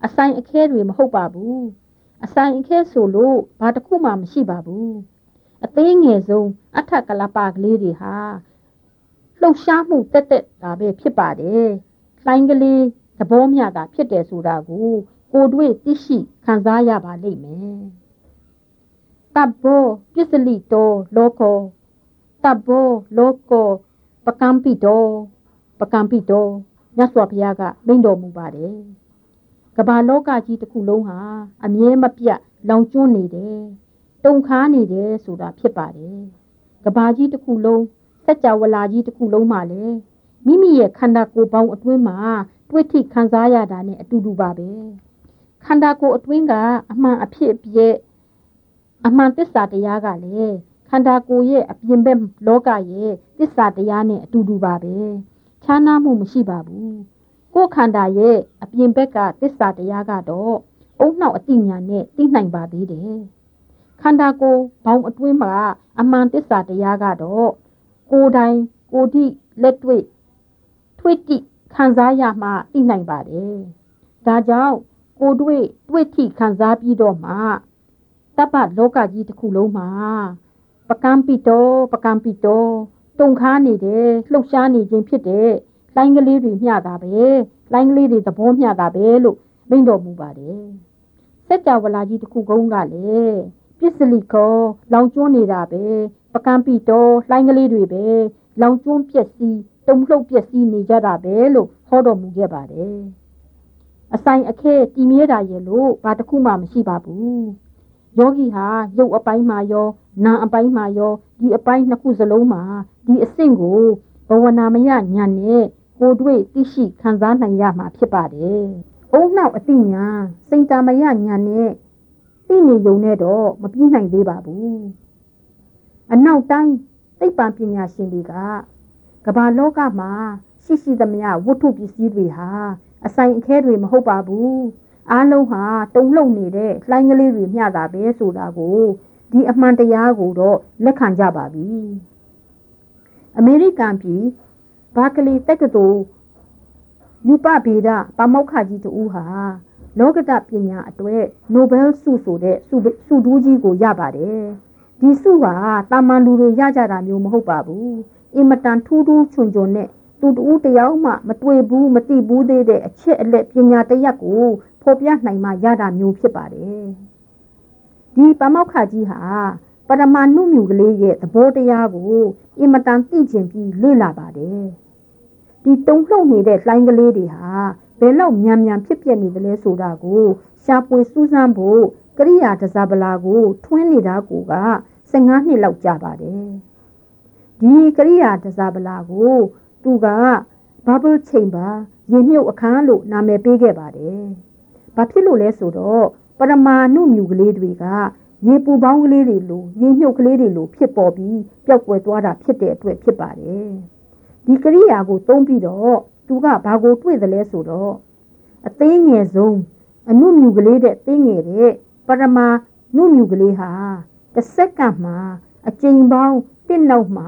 အဆိုင်အခဲတွေမဟုတ်ပါဘူးအဆိုင်အခဲဆိုလို့ဘာတစ်ခုမှမရှိပါဘူးအသေးငယ်ဆုံးအထက်ကလပကလေးတွေဟာလှုပ်ရှားမှုတက်တက်တာပဲဖြစ်ပါတယ်လှိုင်းကလေးသဘောမျှတာဖြစ်တယ်ဆိုတာကိုကိုတွေ့သိရှိခံစားရပါလိမ့်မယ်တဘောပစ္စလိတောလောကောတဘောလောကောပကံပိတောမြတ်စွာဘုရားကမိန့်တော်မူပါတယ်ကမ္ဘာလောကကြီးတစ်ခုလုံးဟာအမြဲမပြတ်လောင်ကျွမ်းနေတယ်တုန်ခါနေတယ်ဆိုတာဖြစ်ပါတယ်ကမ္ဘာကြီးတစ်ခုလုံးစัจ java လာကြီးတစ်ခုလုံးမှာလေမိမိရဲ့ခန္ဓာကိုယ်ပေါင်းအတွင်းမှာတွေ့ထိခံစားရတာနဲ့အတူတူပါပဲခန္ဓာကိုယ်အတွင်းကအမှန်အဖြစ်အပျက်အမှန်သစ္စာတရားကလည်းခန္ဓာကိုယ်ရဲ့အပြင်ဘက်လောကရဲ့သစ္စာတရားနဲ့အတူတူပါပဲခြားနားမှုမရှိပါဘူးကိုယ်ခန္ဓာရဲ့အပြင်ဘက်ကသစ္စာတရားကတော့အုံနှောက်အတိညာနဲ့သိနိုင်ပါသေးတယ်ခန္ဓာကိုယ်ဘောင်အတွင်းမှာအမှန်သစ္စာတရားကတော့ကိုယ်တိုင်ကိုယ်ထိလက်တွေ့ထွေးတိခံစားရမှသိနိုင်ပါတယ်ဒါကြောင့်ကိုယ်တွေ့ထိခံစားပြီးတော့မှတပ္ပလောကကြီးတစ်ခုလုံးမှာပကံပိတောတုန်ခါနေတယ်လှုပ်ရှားနေခြင်းဖြစ်တဲ့လိုင်းကလေးတွေမျှတာပဲလိုင်းကလေးတွေသဘောမျှတာပဲလို့မိန့်တော်မူပါတယ်စัจ java လာကြီးတစ်ခုကုန်းကလည်းပစ္စလိကောလောင်ကျွမ်းနေတာပဲပကံပိတောလိုင်းကလေးတွေပဲလောင်ကျွမ်းပျက်စီးတုံ့လှုပ်ပျက်စီးနေကြတာပဲလို့ဟောတော်မူခဲ့ပါတယ်အဆိုင်အခဲတည်မြဲတာရဲ့လို့ဘာတစ်ခုမှမရှိပါဘူးယောဂီဟာရုပ်အပိုင်းမှာရောနာမ်အပိုင်းမှာရောဒီအပိုင်းနှစ်ခုစလုံးမှာဒီအဆင့်ကိုဘဝနာမယဉာဏ်နဲ့ကိုယ်တွေ့သိရှိခံစားနိုင်ရမှာဖြစ်ပါတယ်။အုံနောက်အသိဉာဏ်စိတ်တမယဉာဏ်နဲ့သိနေုံနဲ့တော့မပြည့်နိုင်သေးပါဘူး။အနောက်တိုင်းသိပ္ပံပညာရှင်တွေကကမ္ဘာလောကမှာရှိသမျှဝတ္ထုပစ္စည်းတွေဟာအဆိုင်အခဲတွေမဟုတ်ပါဘူး။အားလုံးဟာတုံ့လုံနေတဲ့လှိုင်းကလေးတွေမျှတာပဲဆိုတာကိုဒီအမှန်တရားကိုတော့လက်ခံကြပါပြီအမေရိကန်ပြည်ဘာကလီတက္ကသိုလ်ယူပဗေဒပါမောက္ခကြီးတူဟာလောကဓာတ်ပညာအတွက်နိုဘယ်ဆုဆိုတဲ့ဆုဒူးကြီးကိုရပါတယ်ဒီဆုဟာတာမန်လူတွေရကြတာမျိုးမဟုတ်ပါဘူးအင်မတန်ထူးထူးချွန်ချွန်နဲ့သူတူတယောက်မှမတွေ့ဘူးမသိဘူးသေးတဲ့အချက်အလက်ပညာတရက်ကိုဖော်ပြနိုင်မှရတာမျိုးဖြစ်ပါတယ်ဒီပါမောက္ခကြီးဟာပရမာဏုမြူကလေးရဲ့သဘောတရားကိုအင်မတန်သိကျင်ပြီးလေ့လာပါတယ်ဒီတုံ့လှုပ်နေတဲ့လှိုင်းကလေးတွေဟာဘယ်လောက်မြန်ဖြစ်ပြနေသလဲဆိုတာကိုရှာဖွေစူးစမ်းဖို့ကရိယာတစားပလာကိုထွင်းနေတာကိုက15နှစ်လောက်ကြာပါတယ်ဒီကရိယာတစားပလာကိုသူက bubble chamber ရေမြုပ်အခန်းလို့နာမည်ပေးခဲ့ပါတယ်ဘာဖြစ်လို့လဲဆိုတော့ပရမာဏုမြူကလေးတွေကရေပူပေါင်းကလေးတွေလိုရေမြုပ်ကလေးတွေလိုဖြစ်ပေါ်ပြီးပျောက်ကွယ်သွားတာဖြစ်တဲ့အတွက်ဖြစ်ပါတယ်ဒီကရိယာကိုသုံးပြီးတော့သူကဘာကိုတွေ့သလဲဆိုတော့အသေးငယ်ဆုံးအနုမြူကလေးတဲ့သေးငယ်တဲ့ပရမာဏုမြူကလေးဟာတစ်စက္ကန့်မှာအကြိမ်ပေါင်း1နောက်မှာ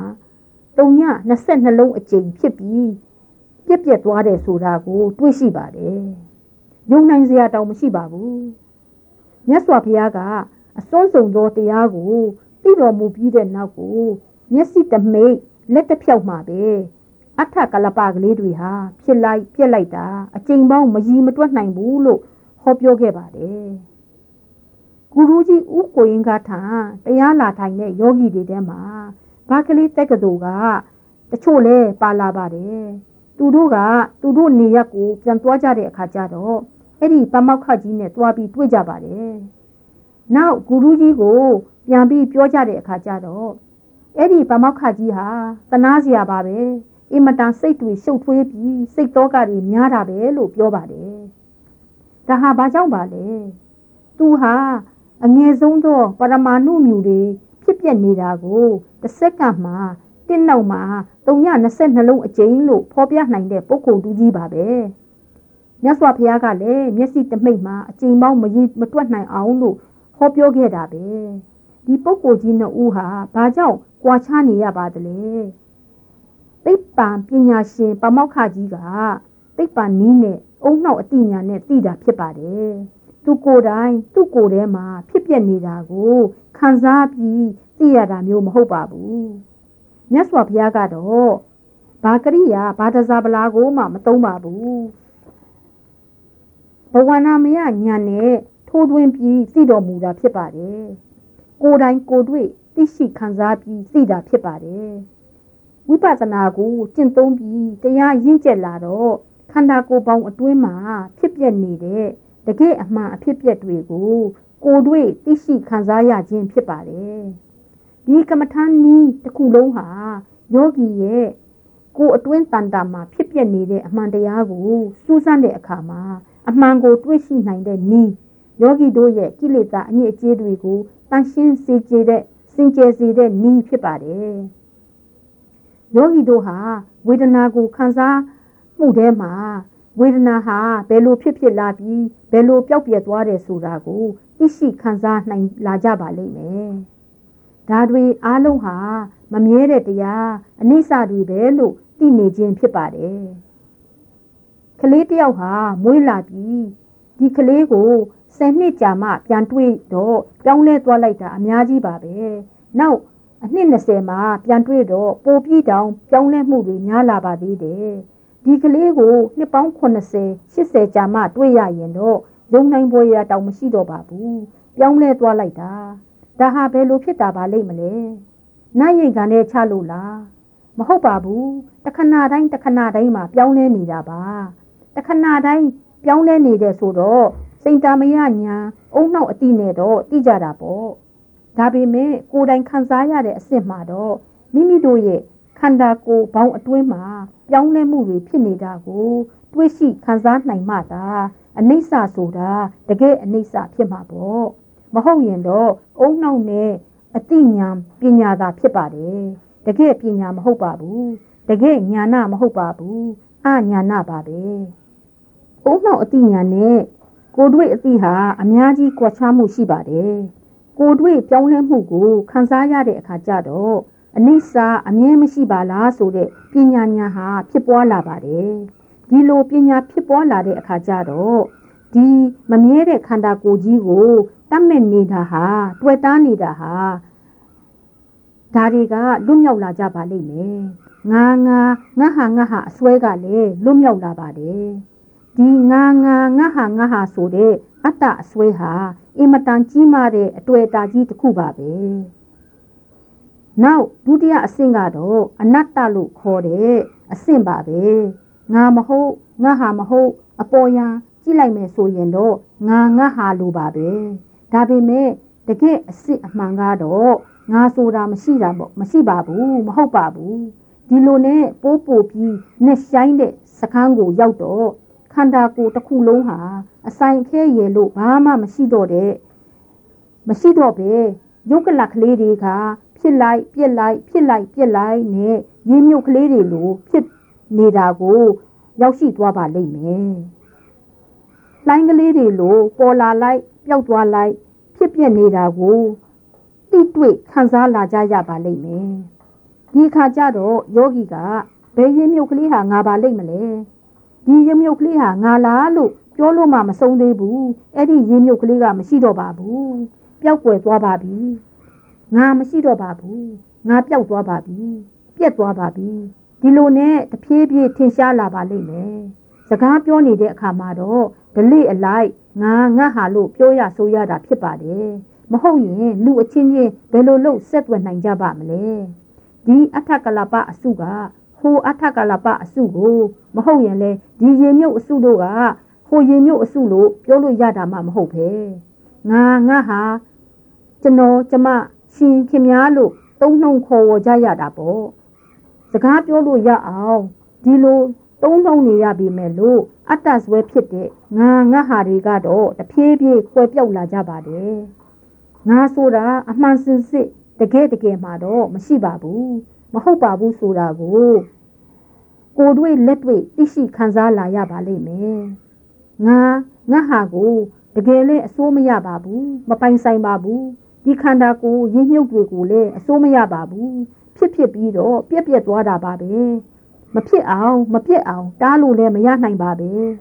322လုံးအကြိမ်ဖြစ်ပြီးပြက်ပြက်သွားတယ်ဆိုတာကိုတွေ့ရှိပါတယ်ယုံနိုင်စရာတောင်မရှိပါဘူးမြတ်စွာဘုရားကအစွန်းဆုံးသောတရားကိုသိတော်မူပြီးတဲ့နောက်ကိုမျက်စိတမိတ်လက်တစ်ဖြောက်မှာပဲအထကလပကလေးတွေဟာဖြစ်လိုက်ပြက်လိုက်တာအကျဉ်းပေါင်းမကြီးမတွက်နိုင်ဘူးလို့ဟောပြောခဲ့ပါတယ်ဂူရူကြီးဦးကိုရင်ကထံတရားလာထိုင်တဲ့ယောဂီတွေထဲမှာဘာကလေးတက္ကသိုလ်ကတချို့လဲပါလာပါတယ်သူတို့နေရက်ကိုပြန်သွားကြတဲ့အခါကျတော့အဲ့ဒီပမောက္ခကြီးနဲ့တွားပြီးတွေ့ကြပါတယ်နောက်ဂူရူကြီးကိုပြန်ပြီးပြောကြတဲ့အခါကျတော့အဲ့ဒီပမောက္ခကြီးဟာသနာစရာပါပဲအင်မတန်စိတ်တွေရှုပ်ထွေးပြီးစိတ်သောကတွေများတာပဲလို့ပြောပါတယ်ဒါဟာဘာကြောင့်ပါလဲသူဟာအငယ်ဆုံးသောပရမာဏုမြူတွေဖြစ်ပြနေတာကိုတစ်စက္ကန့်မှာတစ်နောက်မှာ322လုံးအကြိမ်လို့ဖော်ပြနိုင်တဲ့ပုဂ္ဂိုလ်တူကြီးပါပဲမြတ်စွာဘုရားကလည်းမျက်စိတမိတ်မှာအကြိမ်ပေါင်းမတွက်နိုင်အောင်လို့ဟောပြောခဲ့တာပဲဒီပုဂ္ဂိုလ်ကြီးနှစ်ဦးဟာဘာကြောင့်ကြွာချနေရပါသလဲသိပ္ပံပညာရှင်ပမောက္ခကြီးကသိပ္ပံနည်းနဲ့အုံနှောက်အတိညာနဲ့သိတာဖြစ်ပါတယ်သူကိုယ်တိုင်သူ့ကိုယ်ထဲမှာဖြစ်ပျက်နေတာကိုခံစားပြီးသိရတာမျိုးမဟုတ်ပါဘူးမြတ်စွာဘုရားကတော့ဘာကရိယာဘာတစားပလာကိုမှမသုံးပါဘူးဘဝနာမယညာနဲ့ထိုးထွင်းပြီးသိတော်မူတာဖြစ်ပါတယ်ကိုယ်တိုင်ကိုယ်တွေ့သိရှိခံစားပြီးသိတာဖြစ်ပါတယ်ဝိပဿနာကိုကျင့်သုံးပြီးတရားရင့်ကျက်လာတော့ခန္ဓာကိုယ်ပေါင်းအတွင်းမှာဖြစ်ပျက်နေတဲ့တကယ်အမှန်အဖြစ်ပျက်တွေကိုကိုယ်တွေ့သိရှိခံစားရခြင်းဖြစ်ပါတယ်ဒီကမ္မထာနည်းတစ်ခုလုံးဟာယောဂီရဲ့ကိုယ်အတွင်းတန်တာမှာဖြစ်ပျက်နေတဲ့အမှန်တရားကိုစူးစမ်းတဲ့အခါမှာအမှန်ကိုတွေ့ရှိနိုင်တဲ့နည်းယောဂီတို့ရဲ့ကိလေသာအညစ်အကြေးတွေကိုတန်ရှင်းစေစေတဲ့နည်းဖြစ်ပါတယ်ယောဂီတို့ဟာဝေဒနာကိုခံစားမှုထဲမှာဝေဒနာဟာဘယ်လိုဖြစ်လာပြီးဘယ်လိုပျောက်ပြယ်သွားတယ်ဆိုတာကိုသိရှိခံစားနိုင်လာကြပါလိမ့်မယ်ဒါတွေအားလုံးဟာမမြဲတဲ့တရားအနိစ္စတွေပဲလို့သိနေခြင်းဖြစ်ပါတယ်ကလေးတယောက်ဟာမွေးလာပြီးဒီကလေးကို10 နှစ်ကြာမှပြန်တွေ့တော့ပြောင်းလဲသွားလိုက်တာအများကြီးပါပဲနောက်အနှစ်20မှာပြန်တွေ့တော့ပိုပြီးတောင်ပြောင်းလဲမှုတွေများလာပါသေးတယ်ဒီကလေးကိုနှစ်ပေါင်း80 80ကြာမှတွေ့ရရင်တော့ယုံနိုင်ပွဲရတောင်မရှိတော့ပါဘူးပြောင်းလဲသွားလိုက်တာဒါဟာဘယ်လိုဖြစ်တာပါလိမ့်မလဲနာရိတ်ကနဲ့ချလို့လားမဟုတ်ပါဘူးတခဏတိုင်းမှာပြောင်းလဲနေတာပါတခဏတိုင်းပြောင်းလဲနေတယ်ဆိုတော့စိတ်တမယညာအုံနှောက်အတိနဲ့တော့သိကြတာပေါ့ဒါပေမဲ့ကိုယ်တိုင်ခံစားရတဲ့အစ်စ်မှာတော့မိမိတို့ရဲ့ခန္ဓာကိုယ်ဘောင်းအတွင်းမှာပြောင်းလဲမှုတွေဖြစ်နေတာကိုတွေးရှိခံစားနိုင်မှသာအနိစ္စဆိုတာတကယ်အနိစ္စဖြစ်မှာပေါ့မဟုတ်ရင်တော့အုံနှောက်နဲ့အတိညာပညာသာဖြစ်ပါတယ်တကယ်ပညာမဟုတ်ပါဘူးတကယ်ညာနာမဟုတ်ပါဘူးအညာနာပါပဲအုံနှောက်အတိညာနဲ့ကိုယ်တွေ့အတိဟာအများကြီးကွာခြားမှုရှိပါတယ်ကိုယ်တွေ့ပြောင်းလဲမှုကိုခံစားရတဲ့အခါကျတော့အနိစ္စအမြဲမရှိပါလားဆိုတဲ့ပညာဉာဏ်ဟာဖြစ်ပွားလာပါတယ်ဒီလိုပညာဖြစ်ပွားလာတဲ့အခါကျတော့ဒီမမြဲတဲ့ခန္ဓာကိုယ်ကြီးကိုတတ်မဲ့နေတာဟာတွေ့တားနေတာဟာဒါတွေကလွတ်မြောက်လာကြပါလိမ့်မယ်ငါဟာအစွဲကလည်းလွတ်မြောက်လာပါတယ်ဒီငါဟာဆိုတဲ့အတ္တအစွဲဟာအင်မတန်ကြီးမားတဲ့အတွေ့အတာကြီးတစ်ခုပါပဲနောက်ဒုတိယအဆင့်ကတော့အနတ္တလို့ခေါ်တဲ့အဆင့်ပါပဲငါမဟုတ်ငါဟာမဟုတ်အပေါ်ယံကြည့်လိုက်မယ်ဆိုရင်တော့ငါဟာလို့ပါပဲဒါပေမဲ့တကယ်အစစ်အမှန်ကတော့ငါဆိုတာမရှိပါဘူးမဟုတ်ပါဘူးဒီလိုနဲ့ပိုးပြီးနဲ့ဆိုင်တဲ့စခန်းကိုရောက်တော့ခန္ဓာကိုယ်တစ်ခုလုံးဟာအဆိုင်ခဲရည်လို့ဘာမှမရှိတော့ပဲရုပ်ကလကလေးတွေကဖြစ်လိုက်ပြက်လိုက်နဲ့ရင်းမြုပ်ကလေးတွေလိုဖြစ်နေတာကိုရောက်ရှိသွားပါလိမ့်မယ်။လိုင်းကလေးတွေလိုပေါ်လာလိုက်ပျောက်သွားလိုက်ဖြစ်ပြနေတာကိုတိတွေ့ခံစားလာကြရပါလိမ့်မယ်။ဒီခါကျတော့ယောဂီကဘယ်ရင်းမြုပ်ကလေးဟာငါပါလိမ့်မလဲ။ဒီရင်းမြုပ်ကလေးဟာငါလားလို့ပြောလို့မှမဆုံးသေးဘူး။အဲ့ဒီရင်းမြုပ်ကလေးကမရှိတော့ပါဘူး။ပျောက်ကွယ်သွားပါပြီ။ငါမရှိတော့ပါဘူးငါပျောက်သွားပါပြီပြက်သွားပါပြီဒီလိုနဲ့တဖြည်းဖြည်းထင်ရှားလာပါလိမ့်မယ်စကားပြောနေတဲ့အခါမှာတော့ဒလိအလိုက်ငါဟာလို့ပြောရဆိုရတာဖြစ်ပါတယ်မဟုတ်ရင်လူအချင်းချင်းဘယ်လိုလုပ်ဆက်သွယ်နိုင်ကြပါမလဲဒီအထကလပအစုကဟိုအထကလပအစုကိုမဟုတ်ရင်လေဒီရေမြုပ်အစုတို့ကဟိုရေမြုပ်အစုလို့ပြောလို့ရတာမှမဟုတ်ပဲငါဟာကျွန်တော်ကျမရှင်ခင်များလို့သုံးနှုံခေါ်ဝေါ်ကြရတာပေါ့စကားပြောလို့ရအောင်ဒီလိုသုံးနှုံနေရပြီမဲ့လို့အတ္တဆွဲဖြစ်တဲ့ငါဟာတွေကတော့တဖြည်းဖြည်းကွယ်ပြောက်လာကြပါတယ်ငါဆိုတာအမှန်စင်စစ်တကယ်မှာတော့မရှိပါဘူးမဟုတ်ပါဘူးဆိုတာကိုကိုယ်တွေ့လက်တွေ့သိရှိခံစားလာရပါလိမ့်မယ်ငါဟာကိုတကယ်လည်းအစိုးမရပါဘူးမပိုင်ဆိုင်ပါဘူးဒီခန္ဓာကိုယ်ရင်းမြုပ်တွေကိုလည်းအစိုးမရပါဘူးဖြစ်ပြီးတော့ပြက်သွားတာပါပဲမဖြစ်အောင်တားလို့လည်းမရနိုင်ပါပဲ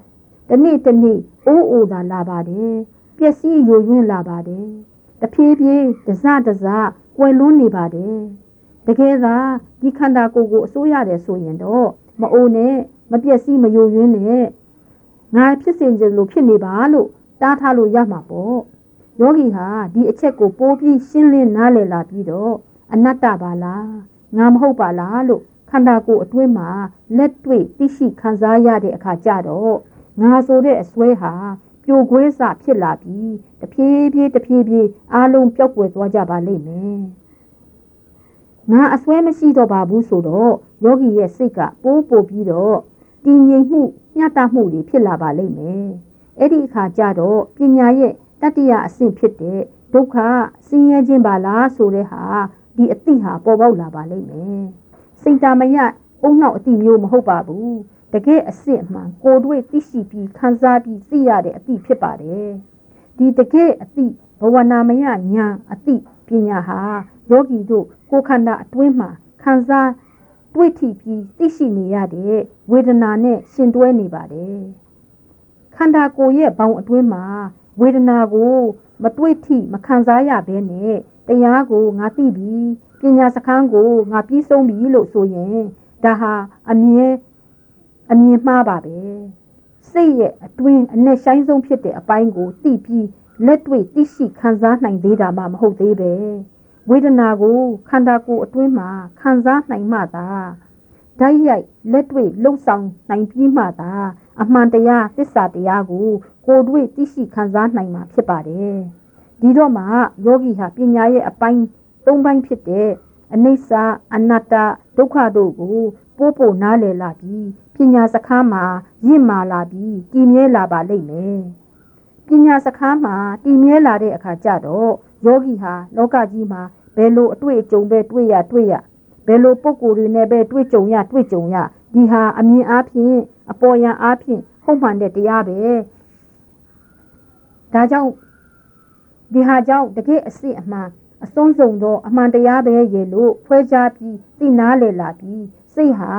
တနေ့တနေ့အိုးအိုသာလာပါတယ်ပျက်စီးယိုယွင်းလာပါတယ်တဖြည်းဖြည်းတစကွယ်လွန်းနေပါတယ်တကယ်သာဒီခန္ဓာကိုယ်ကိုအစိုးရတယ်ဆိုရင်တော့မအိုနဲ့မပျက်စီးမယိုယွင်းနဲ့ငါဖြစ်စေချင်လို့ဖြစ်နေပါလို့တားထားလို့ရမှာပေါ့ယောဂီဟာဒီအချက်ကိုပိုးပြီးရှင်းလင်းနားလည်လာပြီးတော့အနတ္တပါလားငါမဟုတ်ပါလားလို့ခန္ဓာကိုယ်အတွင်းမှာလက်တွေ့သိရှိခံစားရတဲ့အခါကျတော့ငါဆိုတဲ့အစွဲဟာပြိုကွဲစဖြစ်လာပြီးတဖြည်းဖြည်းအားလုံးပျောက်ကွယ်သွားကြပါလိမ့်မယ်ငါအစွဲမရှိတော့ပါဘူးဆိုတော့ယောဂီရဲ့စိတ်ကပိုးပြီးတော့တည်ငြိမ်မှုညှတမှုတွေဖြစ်လာပါလိမ့်မယ်အဲ့ဒီအခါကျတော့ပညာရဲ့တတ္တိယအဆင့်ဖြစ်တဲ့ဒုက္ခဆင်းရဲခြင်းပါလားဆိုတဲ့ဟာဒီအတိဟာပေါ်ပေါက်လာပါလိမ့်မယ်စိတ်တမယအုံနောက်အတိမျိုးမဟုတ်ပါဘူးတကယ်အစစ်အမှန်ကိုယ်တွေ့သိရှိပြီးခံစားပြီးသိရတဲ့အတိဖြစ်ပါတယ်ဒီတကယ်အတိဘဝနာမယညာအတိပညာဟာယောဂီတို့ကိုယ်ခန္ဓာအတွင်းမှာခံစားတွေ့ထိပြီးသိရှိနေရတဲ့ဝေဒနာနဲ့ရှင်တွဲနေပါတယ်ခန္ဓာကိုယ်ရဲ့ဘောင်အတွင်းမှာဝေဒနာကိုမတွေ့ထိမခံစားရဘဲနဲ့တရားကိုငါသိပြီပညာစခန်းကိုငါပြီးဆုံးပြီလို့ဆိုရင်ဒါဟာအမြင်မှားပါပဲစိတ်ရဲ့အတွင်းအနဲ့ဆိုင်ဆုံးဖြစ်တဲ့အပိုင်းကိုသိပြီးလက်တွေ့သိရှိခံစားနိုင်သေးတာမှမဟုတ်သေးပဲဝေဒနာကိုခန္ဓာကိုယ်အတွင်းမှာခံစားနိုင်မှသာဓာတ်ရိုက်လက်တွေ့လှုပ်ဆောင်နိုင်ပြီးမှသာအမှန်တရားသစ္စာတရားကိုကိုယ်တွေ့သိရှိခံစားနိုင်မှာဖြစ်ပါတယ်ဒီတော့မှယောဂီဟာပညာရဲ့အပိုင်း၃ပိုင်းဖြစ်တဲ့အနိစ္စအနတ္တဒုက္ခတို့ကိုပို့နားလည်လာပြီးပညာစခန်းမှာရင့်မာလာပြီးတည်မြဲလာပါလိမ့်မယ်ပညာစခန်းမှာတည်မြဲလာတဲ့အခါကျတော့ယောဂီဟာလောကကြီးမှာဘယ်လိုအတွေ့အကြုံပဲတွေ့ရဘယ်လိုပုံကိုယ်တွေနဲ့ပဲတွေ့ကြုံရဒီဟာအမြင်အားဖြင့်အပေါ်ယံအားဖြင့်ဟုတ်မှန်တဲ့တရားပဲဒါကြောင့်ဒီဟာကြောင့်တကယ်အစစ်အမှန်အဆုံးစုံသောအမှန်တရားပဲရေလို့ဖွဲခြားပြီးသိနာလေလာပြီးစိတ်ဟာ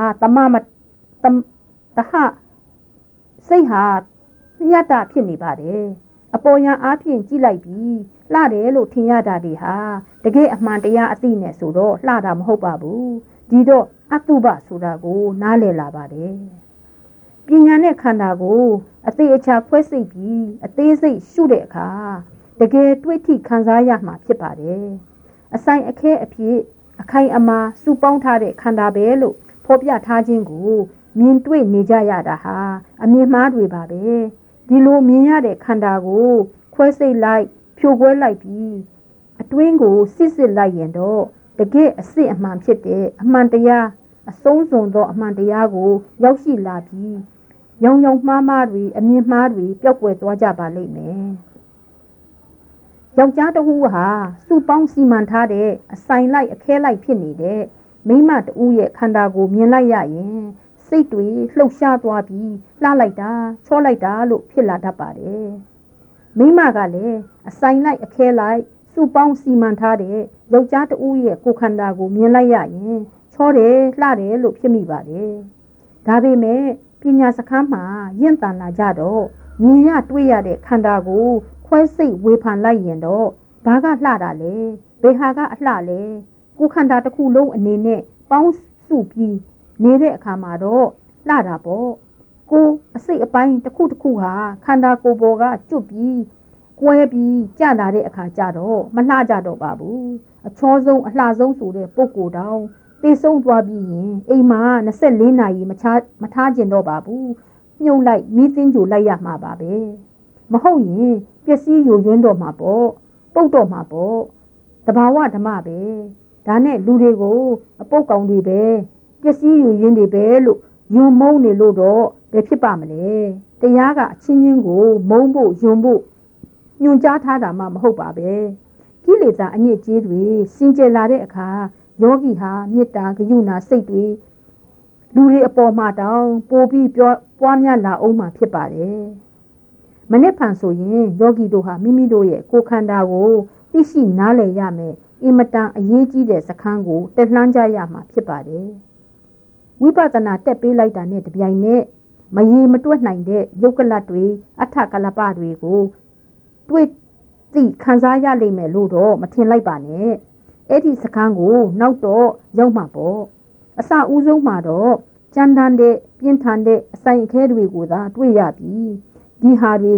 စိတ်ဟာညတ္တဖြစ်နေပါတယ်အပေါ်ယံအားဖြင့်ကြည့်လိုက်ပြီးလှတယ်လို့ထင်ရတာတွေဟာတကယ်အမှန်တရားအသိနဲ့ဆိုတော့လှတာမဟုတ်ပါဘူးဒီတော့အတုပဆိုတာကိုနားလည်လာပါတယ်ပညာနဲ့ခန္ဓာကိုအသေးအချာခွဲစိတ်ပြီးအသေးစိတ်ရှုတဲ့အခါတကယ်တွေ့ထိခံစားရမှာဖြစ်ပါတယ်အဆိုင်အခဲအဖြစ်အခိုင်အမာစုပေါင်းထားတဲ့ခန္ဓာပဲလို့ဖော်ပြထားခြင်းကိုမြင်တွေ့နေကြရတာဟာအမြင်မှားတွေပါပဲဒီလိုမြင်ရတဲ့ခန္ဓာကိုခွဲစိတ်လိုက်ဖြိုခွဲလိုက်ပြီးအတွင်းကိုစစ်လိုက်ရင်တော့တကယ်အစစ်အမှန်ဖြစ်တဲ့အမှန်တရားအဆုံးစွန်သောအမှန်တရားကိုရောက်ရှိလာပြီးရောင်မှားတွေအမြင်မှားတွေပျောက်ကွယ်သွားကြပါလိမ့်မယ်ယောက်ျားတဦးဟာစုပေါင်းစီမံထားတဲ့အဆိုင်လိုက်အခဲလိုက်ဖြစ်နေတဲ့မိန်းမတဦးရဲ့ခန္ဓာကိုမြင်လိုက်ရရင်စိတ်တွေလှုပ်ရှားသွားပြီးလှလိုက်တာချောလိုက်တာလို့ဖြစ်လာတတ်ပါတယ်မိန်းမကလည်းအဆိုင်လိုက်အခဲလိုက်စုပေါင်းစီမံထားတဲ့ယောက်ျားတဦးရဲ့ကိုယ်ခန္ဓာကိုမြင်လိုက်ရရင်ချောတယ်လှတယ်လို့ဖြစ်မိပါတယ်ဒါပေမဲ့ပညာစခန်းမှာရင့်တန်လာကြတော့မြင်ရတွေ့ရတဲ့ခန္ဓာကိုခွဲစိတ်ဝေဖန်လိုက်ရင်တော့ဘာကလှတာလဲဘယ်ဟာကအလှလဲကိုယ်ခန္ဓာတစ်ခုလုံးအနေနဲ့ပေါင်းစုပြီးနေတဲ့အခါမှာတော့လှတာပေါ့ကိုယ်အစိတ်အပိုင်းတစ်ခုဟာခန္ဓာကိုယ်ပေါ်ကကျွတ်ပြီးကွဲပြီးကျလာတဲ့အခါကျတော့မလှကြတော့ပါဘူးအချောဆုံးအလှဆုံးဆိုတဲ့ပုဂ္ဂိုလ်တောင်သိဆုံးသွားပြီးရင်အိမ်မှာ24နာရီမထားကျင်တော့ပါဘူးမြုပ်လိုက်မီးသင်းကြိုလိုက်ရမှာပါပဲမဟုတ်ရင်ပျက်စီးယိုယွင်းတော့မှာပေါ့ပုတ်တော့မှာပေါ့တဘာဝဓမ္မပဲဒါနဲ့လူတွေကိုအပုတ်ကောင်တွေပဲပျက်စီးယိုယွင်းတွေပဲလို့ယွံမုန်းနေလို့တော့ဘယ်ဖြစ်ပါမလဲတရားကအချင်းချင်းကိုမုန်းဖို့ယွံဖို့ညွှန်ကြားထားတာမှမဟုတ်ပါပဲကိလေသာအညစ်အကြေးတွေစင်ကြယ်လာတဲ့အခါယောဂီဟာမေတ္တာဂရုဏာစိတ်တွေလူတွေအပေါ်မှာတောင်ပိုပြီးပွားများလာအောင်မှဖြစ်ပါတယ်မနေ့ဖန်ဆိုရင်ယောဂီတို့ဟာမိမိတို့ရဲ့ကိုယ်ခန္ဓာကိုသိရှိနားလည်ရမယ်အင်မတန်အရေးကြီးတဲ့စခန်းကိုတက်လှမ်းကြရမှာဖြစ်ပါတယ်ဝိပဿနာတက်ပေးလိုက်တာနဲ့တပြိုင်နက်မရေမတွက်နိုင်တဲ့ယုတ်ကလတ်တွေအထကလပတွေကိုတွေ့သိခံစားရလိမ့်မယ်လို့တော့မထင်လိုက်ပါနဲ့အဲ့ဒီစခန်းကိုနောက်တော့ရောက်မှာပေါ့အစဦးဆုံးမှာတော့ကြမ်းတမ်းတဲ့ပြင်းထန်တဲ့အဆိုင်အခဲတွေကိုသာတွေ့ရပြီဒီဟာတွေ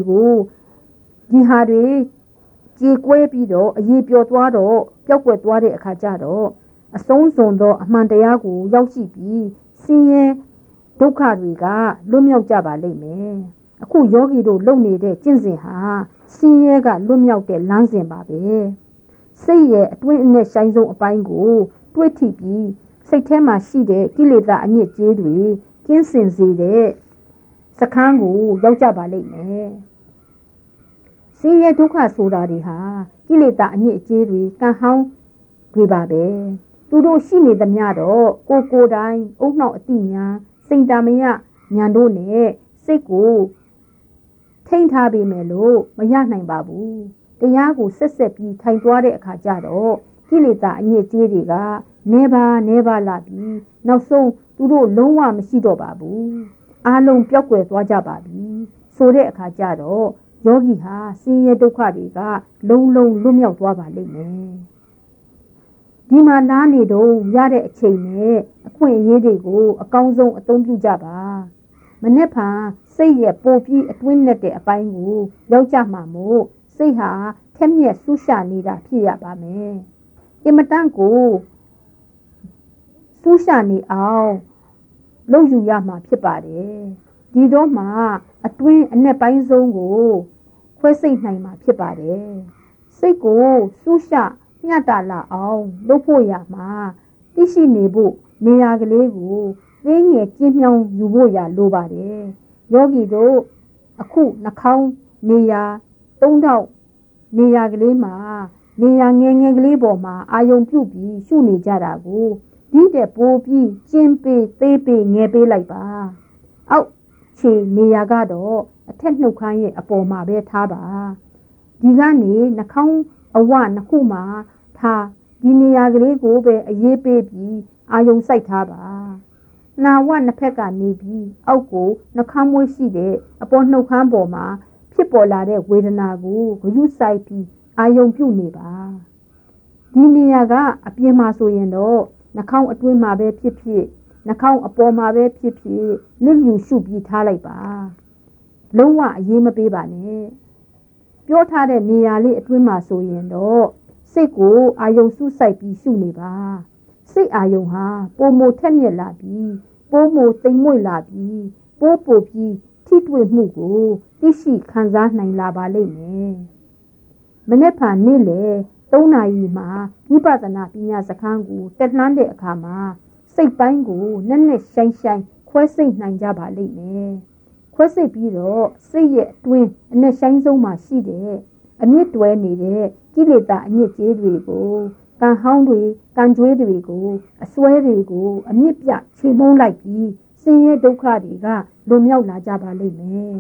ကြေကွဲပြီးတော့အရေးပျော်သွားတော့ပျောက်ကွယ်သွားတဲ့အခါကျတော့အဆုံးစွန်သောအမှန်တရားကိုရောက်ရှိပြီးဆင်းရဲဒုက္ခတွေကလွတ်မြောက်ကြပါလိမ့်မယ်အခုယောဂီတို့လုပ်နေတဲ့ကျင့်စဉ်ဟာဆင်းရဲကလွတ်မြောက်တဲ့လမ်းစဉ်ပါပဲစိတ်ရဲ့အတွင်းအနဲ့ဆိုင်ဆုံးအပိုင်းကိုတွေးထိပြီးစိတ်ထဲမှာရှိတဲ့ကိလေသာအညစ်အကြေးတွေကင်းစင်စေတဲ့စခန်းကိုရောက်ကြပါလိမ့်မယ်ဆင်းရဲဒုက္ခဆိုတာတွေဟာကိလေသာအညစ်အကြေးတွေကံဟောင်းတွေပါပဲသူတို့ရှိနေသမျှတော့ကိုယ်တိုင်အုံနောက်အတိညာစိတ်တမယညာတို့နဲ့စိတ်ကိုထိန်းထားပေမဲ့လို့မရနိုင်ပါဘူးတရားကိုဆက်ပြီးထိုင်သွားတဲ့အခါကျတော့ကိလေသာအညစ်အကြေးတွေကနေပါလာပြီးနောက်ဆုံးသူတို့လုံးဝမရှိတော့ပါဘူးအားလုံးပျောက်ကွယ်သွားကြပါပြီဆိုတဲ့အခါကျတော့ယောဂီဟာဆင်းရဲဒုက္ခတွေကလုံးလုံးလွတ်မြောက်သွားပါလိမ့်မယ်ဒီမှာနားနေတော့ရတဲ့အချိန်နဲ့အခွင့်အရေးတွေကိုအကောင်းဆုံးအသုံးပြုကြပါမနေ့ဖန်စိတ်ရဲ့ပိုပြီးအတွင်းနဲ့တဲ့အပိုင်းကိုရောက်ကြမှာမို့စိတ်ဟာထက်မြက်ဆူရှာနေတာဖြစ်ရပါမယ်အင်မတန်ကိုဆူရှာနေအောင်လုပ်ယူရမှာဖြစ်ပါတယ်ဒီတော့မှအတွင်းအနဲ့ပိုင်းဆုံးကိုခွဲစိတ်နိုင်မှာဖြစ်ပါတယ်စိတ်ကိုဆူရှာမျှတလာအောင်လုပ်ဖို့ရမှာသိရှိနေဖို့နေရာကလေးကိုသိငယ်ကျင်းမြောင်းယူဖို့ရလိုပါတယ်ယောဂီတို့အခုနှာခေါင်းနေရာ3000နေရာကလေးမှာနေရာငယ်ကလေးပေါ်မှာအာယုံပြုတ်ပြီးရှုနေကြတာကိုဒီတဲ့ပိုးပြီးကျင်းပေးသေးပေးငယ်ပေးလိုက်ပါအောက်ခြေနေရာကတော့အထက်နှုတ်ခမ်းရဲ့အပေါ်မှာပဲထားပါဒီကနေနှာခေါင်းအဝနှစ်ခုမှာထားဒီနေရာကလေးကိုပဲအရေးပေးပြီးအာယုံစိုက်ထားပါနာဝနှစ်ဖက်ကနေပြီးအောက်ကိုနှာခေါင်းမွေးရှိတဲ့အပေါ်နှုတ်ခမ်းပေါ်မှာဖြစ်ပေါ်လာတဲ့ဝေဒနာကိုဂရုစိုက်ပြီးအာယုံပြုတ်နေပါဒီနေရာကအပြင်မှာဆိုရင်တော့နှာခေါင်းအတွင်းမှာပဲဖြစ်ဖြစ်နှာခေါင်းအပေါ်မှာပဲဖြစ်ဖြစ်လစ်ယူရှုပြီးထားလိုက်ပါလုံးဝအရေးမပေးပါနဲ့ပြောထားတဲ့နေရာလေးအတွင်းမှာဆိုရင်တော့စိတ်ကိုအာယုံစုစိုက်ပြီးရှုနေပါစိတ်အာယုံဟာပိုမိုထက်မြက်လာပြီးပိုမိုသိမ်မွေ့လာပြီးပိုပြီးထိတွေ့မှုကိုသိရှိခံစားနိုင်လာပါလိမ့်မယ်မနေ့ကနေ့လေ3နာရီမှာဝိပဿနာပညာစခန်းကိုတက်လှမ်းတဲ့အခါမှာစိတ်ပိုင်းကိုနက်နက်ရှိုင်းခွဲစိတ်နိုင်ကြပါလိမ့်မယ်ခွဲစိတ်ပြီးတော့စိတ်ရဲ့အတွင်းအနဲ့ရှိုင်းဆုံးမှာရှိတဲ့အမြင့်တွဲနေတဲ့ကိလေသာအညစ်အကြေးတွေကိုကံဟောင်းတွေကံကြွေးတွေကိုအစွဲတွေကိုအမြင့်ပြချေမုန်းလိုက်ပြီးဆင်းရဲဒုက္ခတွေကလွန်မြောက်လာကြပါလိမ့်မယ်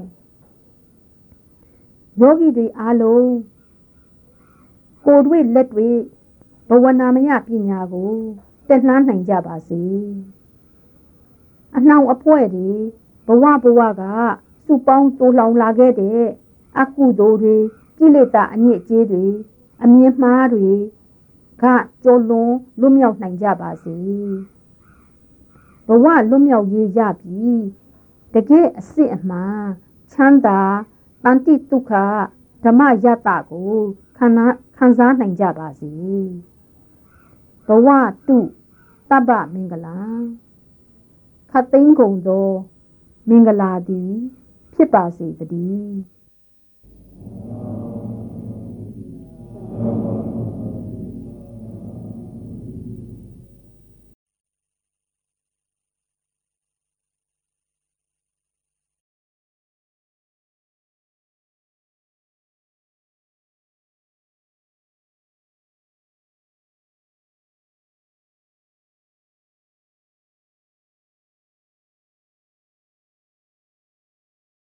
ယောဂီတွေအားလုံးကိုယ်တွေ့လက်တွေ့ဘဝနာမယပညာကိုတက်လှမ်းနိုင်ကြပါစေအနှောင်အဖွဲတွေဘဝကစုပေါင်းတိုးလောင်လာခဲ့တဲ့အကုသိုလ်တွေကိလေသာအညစ်အကြေးတွေအမြင်မှားတွေကကျော်လွန်လွတ်မြောက်နိုင်ကြပါစေဘဝလွတ်မြောက်ရေးရပြီးတကယ်အစစ်အမှန်ချမ်းသာတန်တိဒုက္ခဓမ္မယတ္တကိုခံစားနိုင်ကြပါစေဘဝတုတပ္ပမင်္ဂလာခတ်သိမ်းကုန်သောမင်္ဂလာသည်ဖြစ်ပါစေတည်း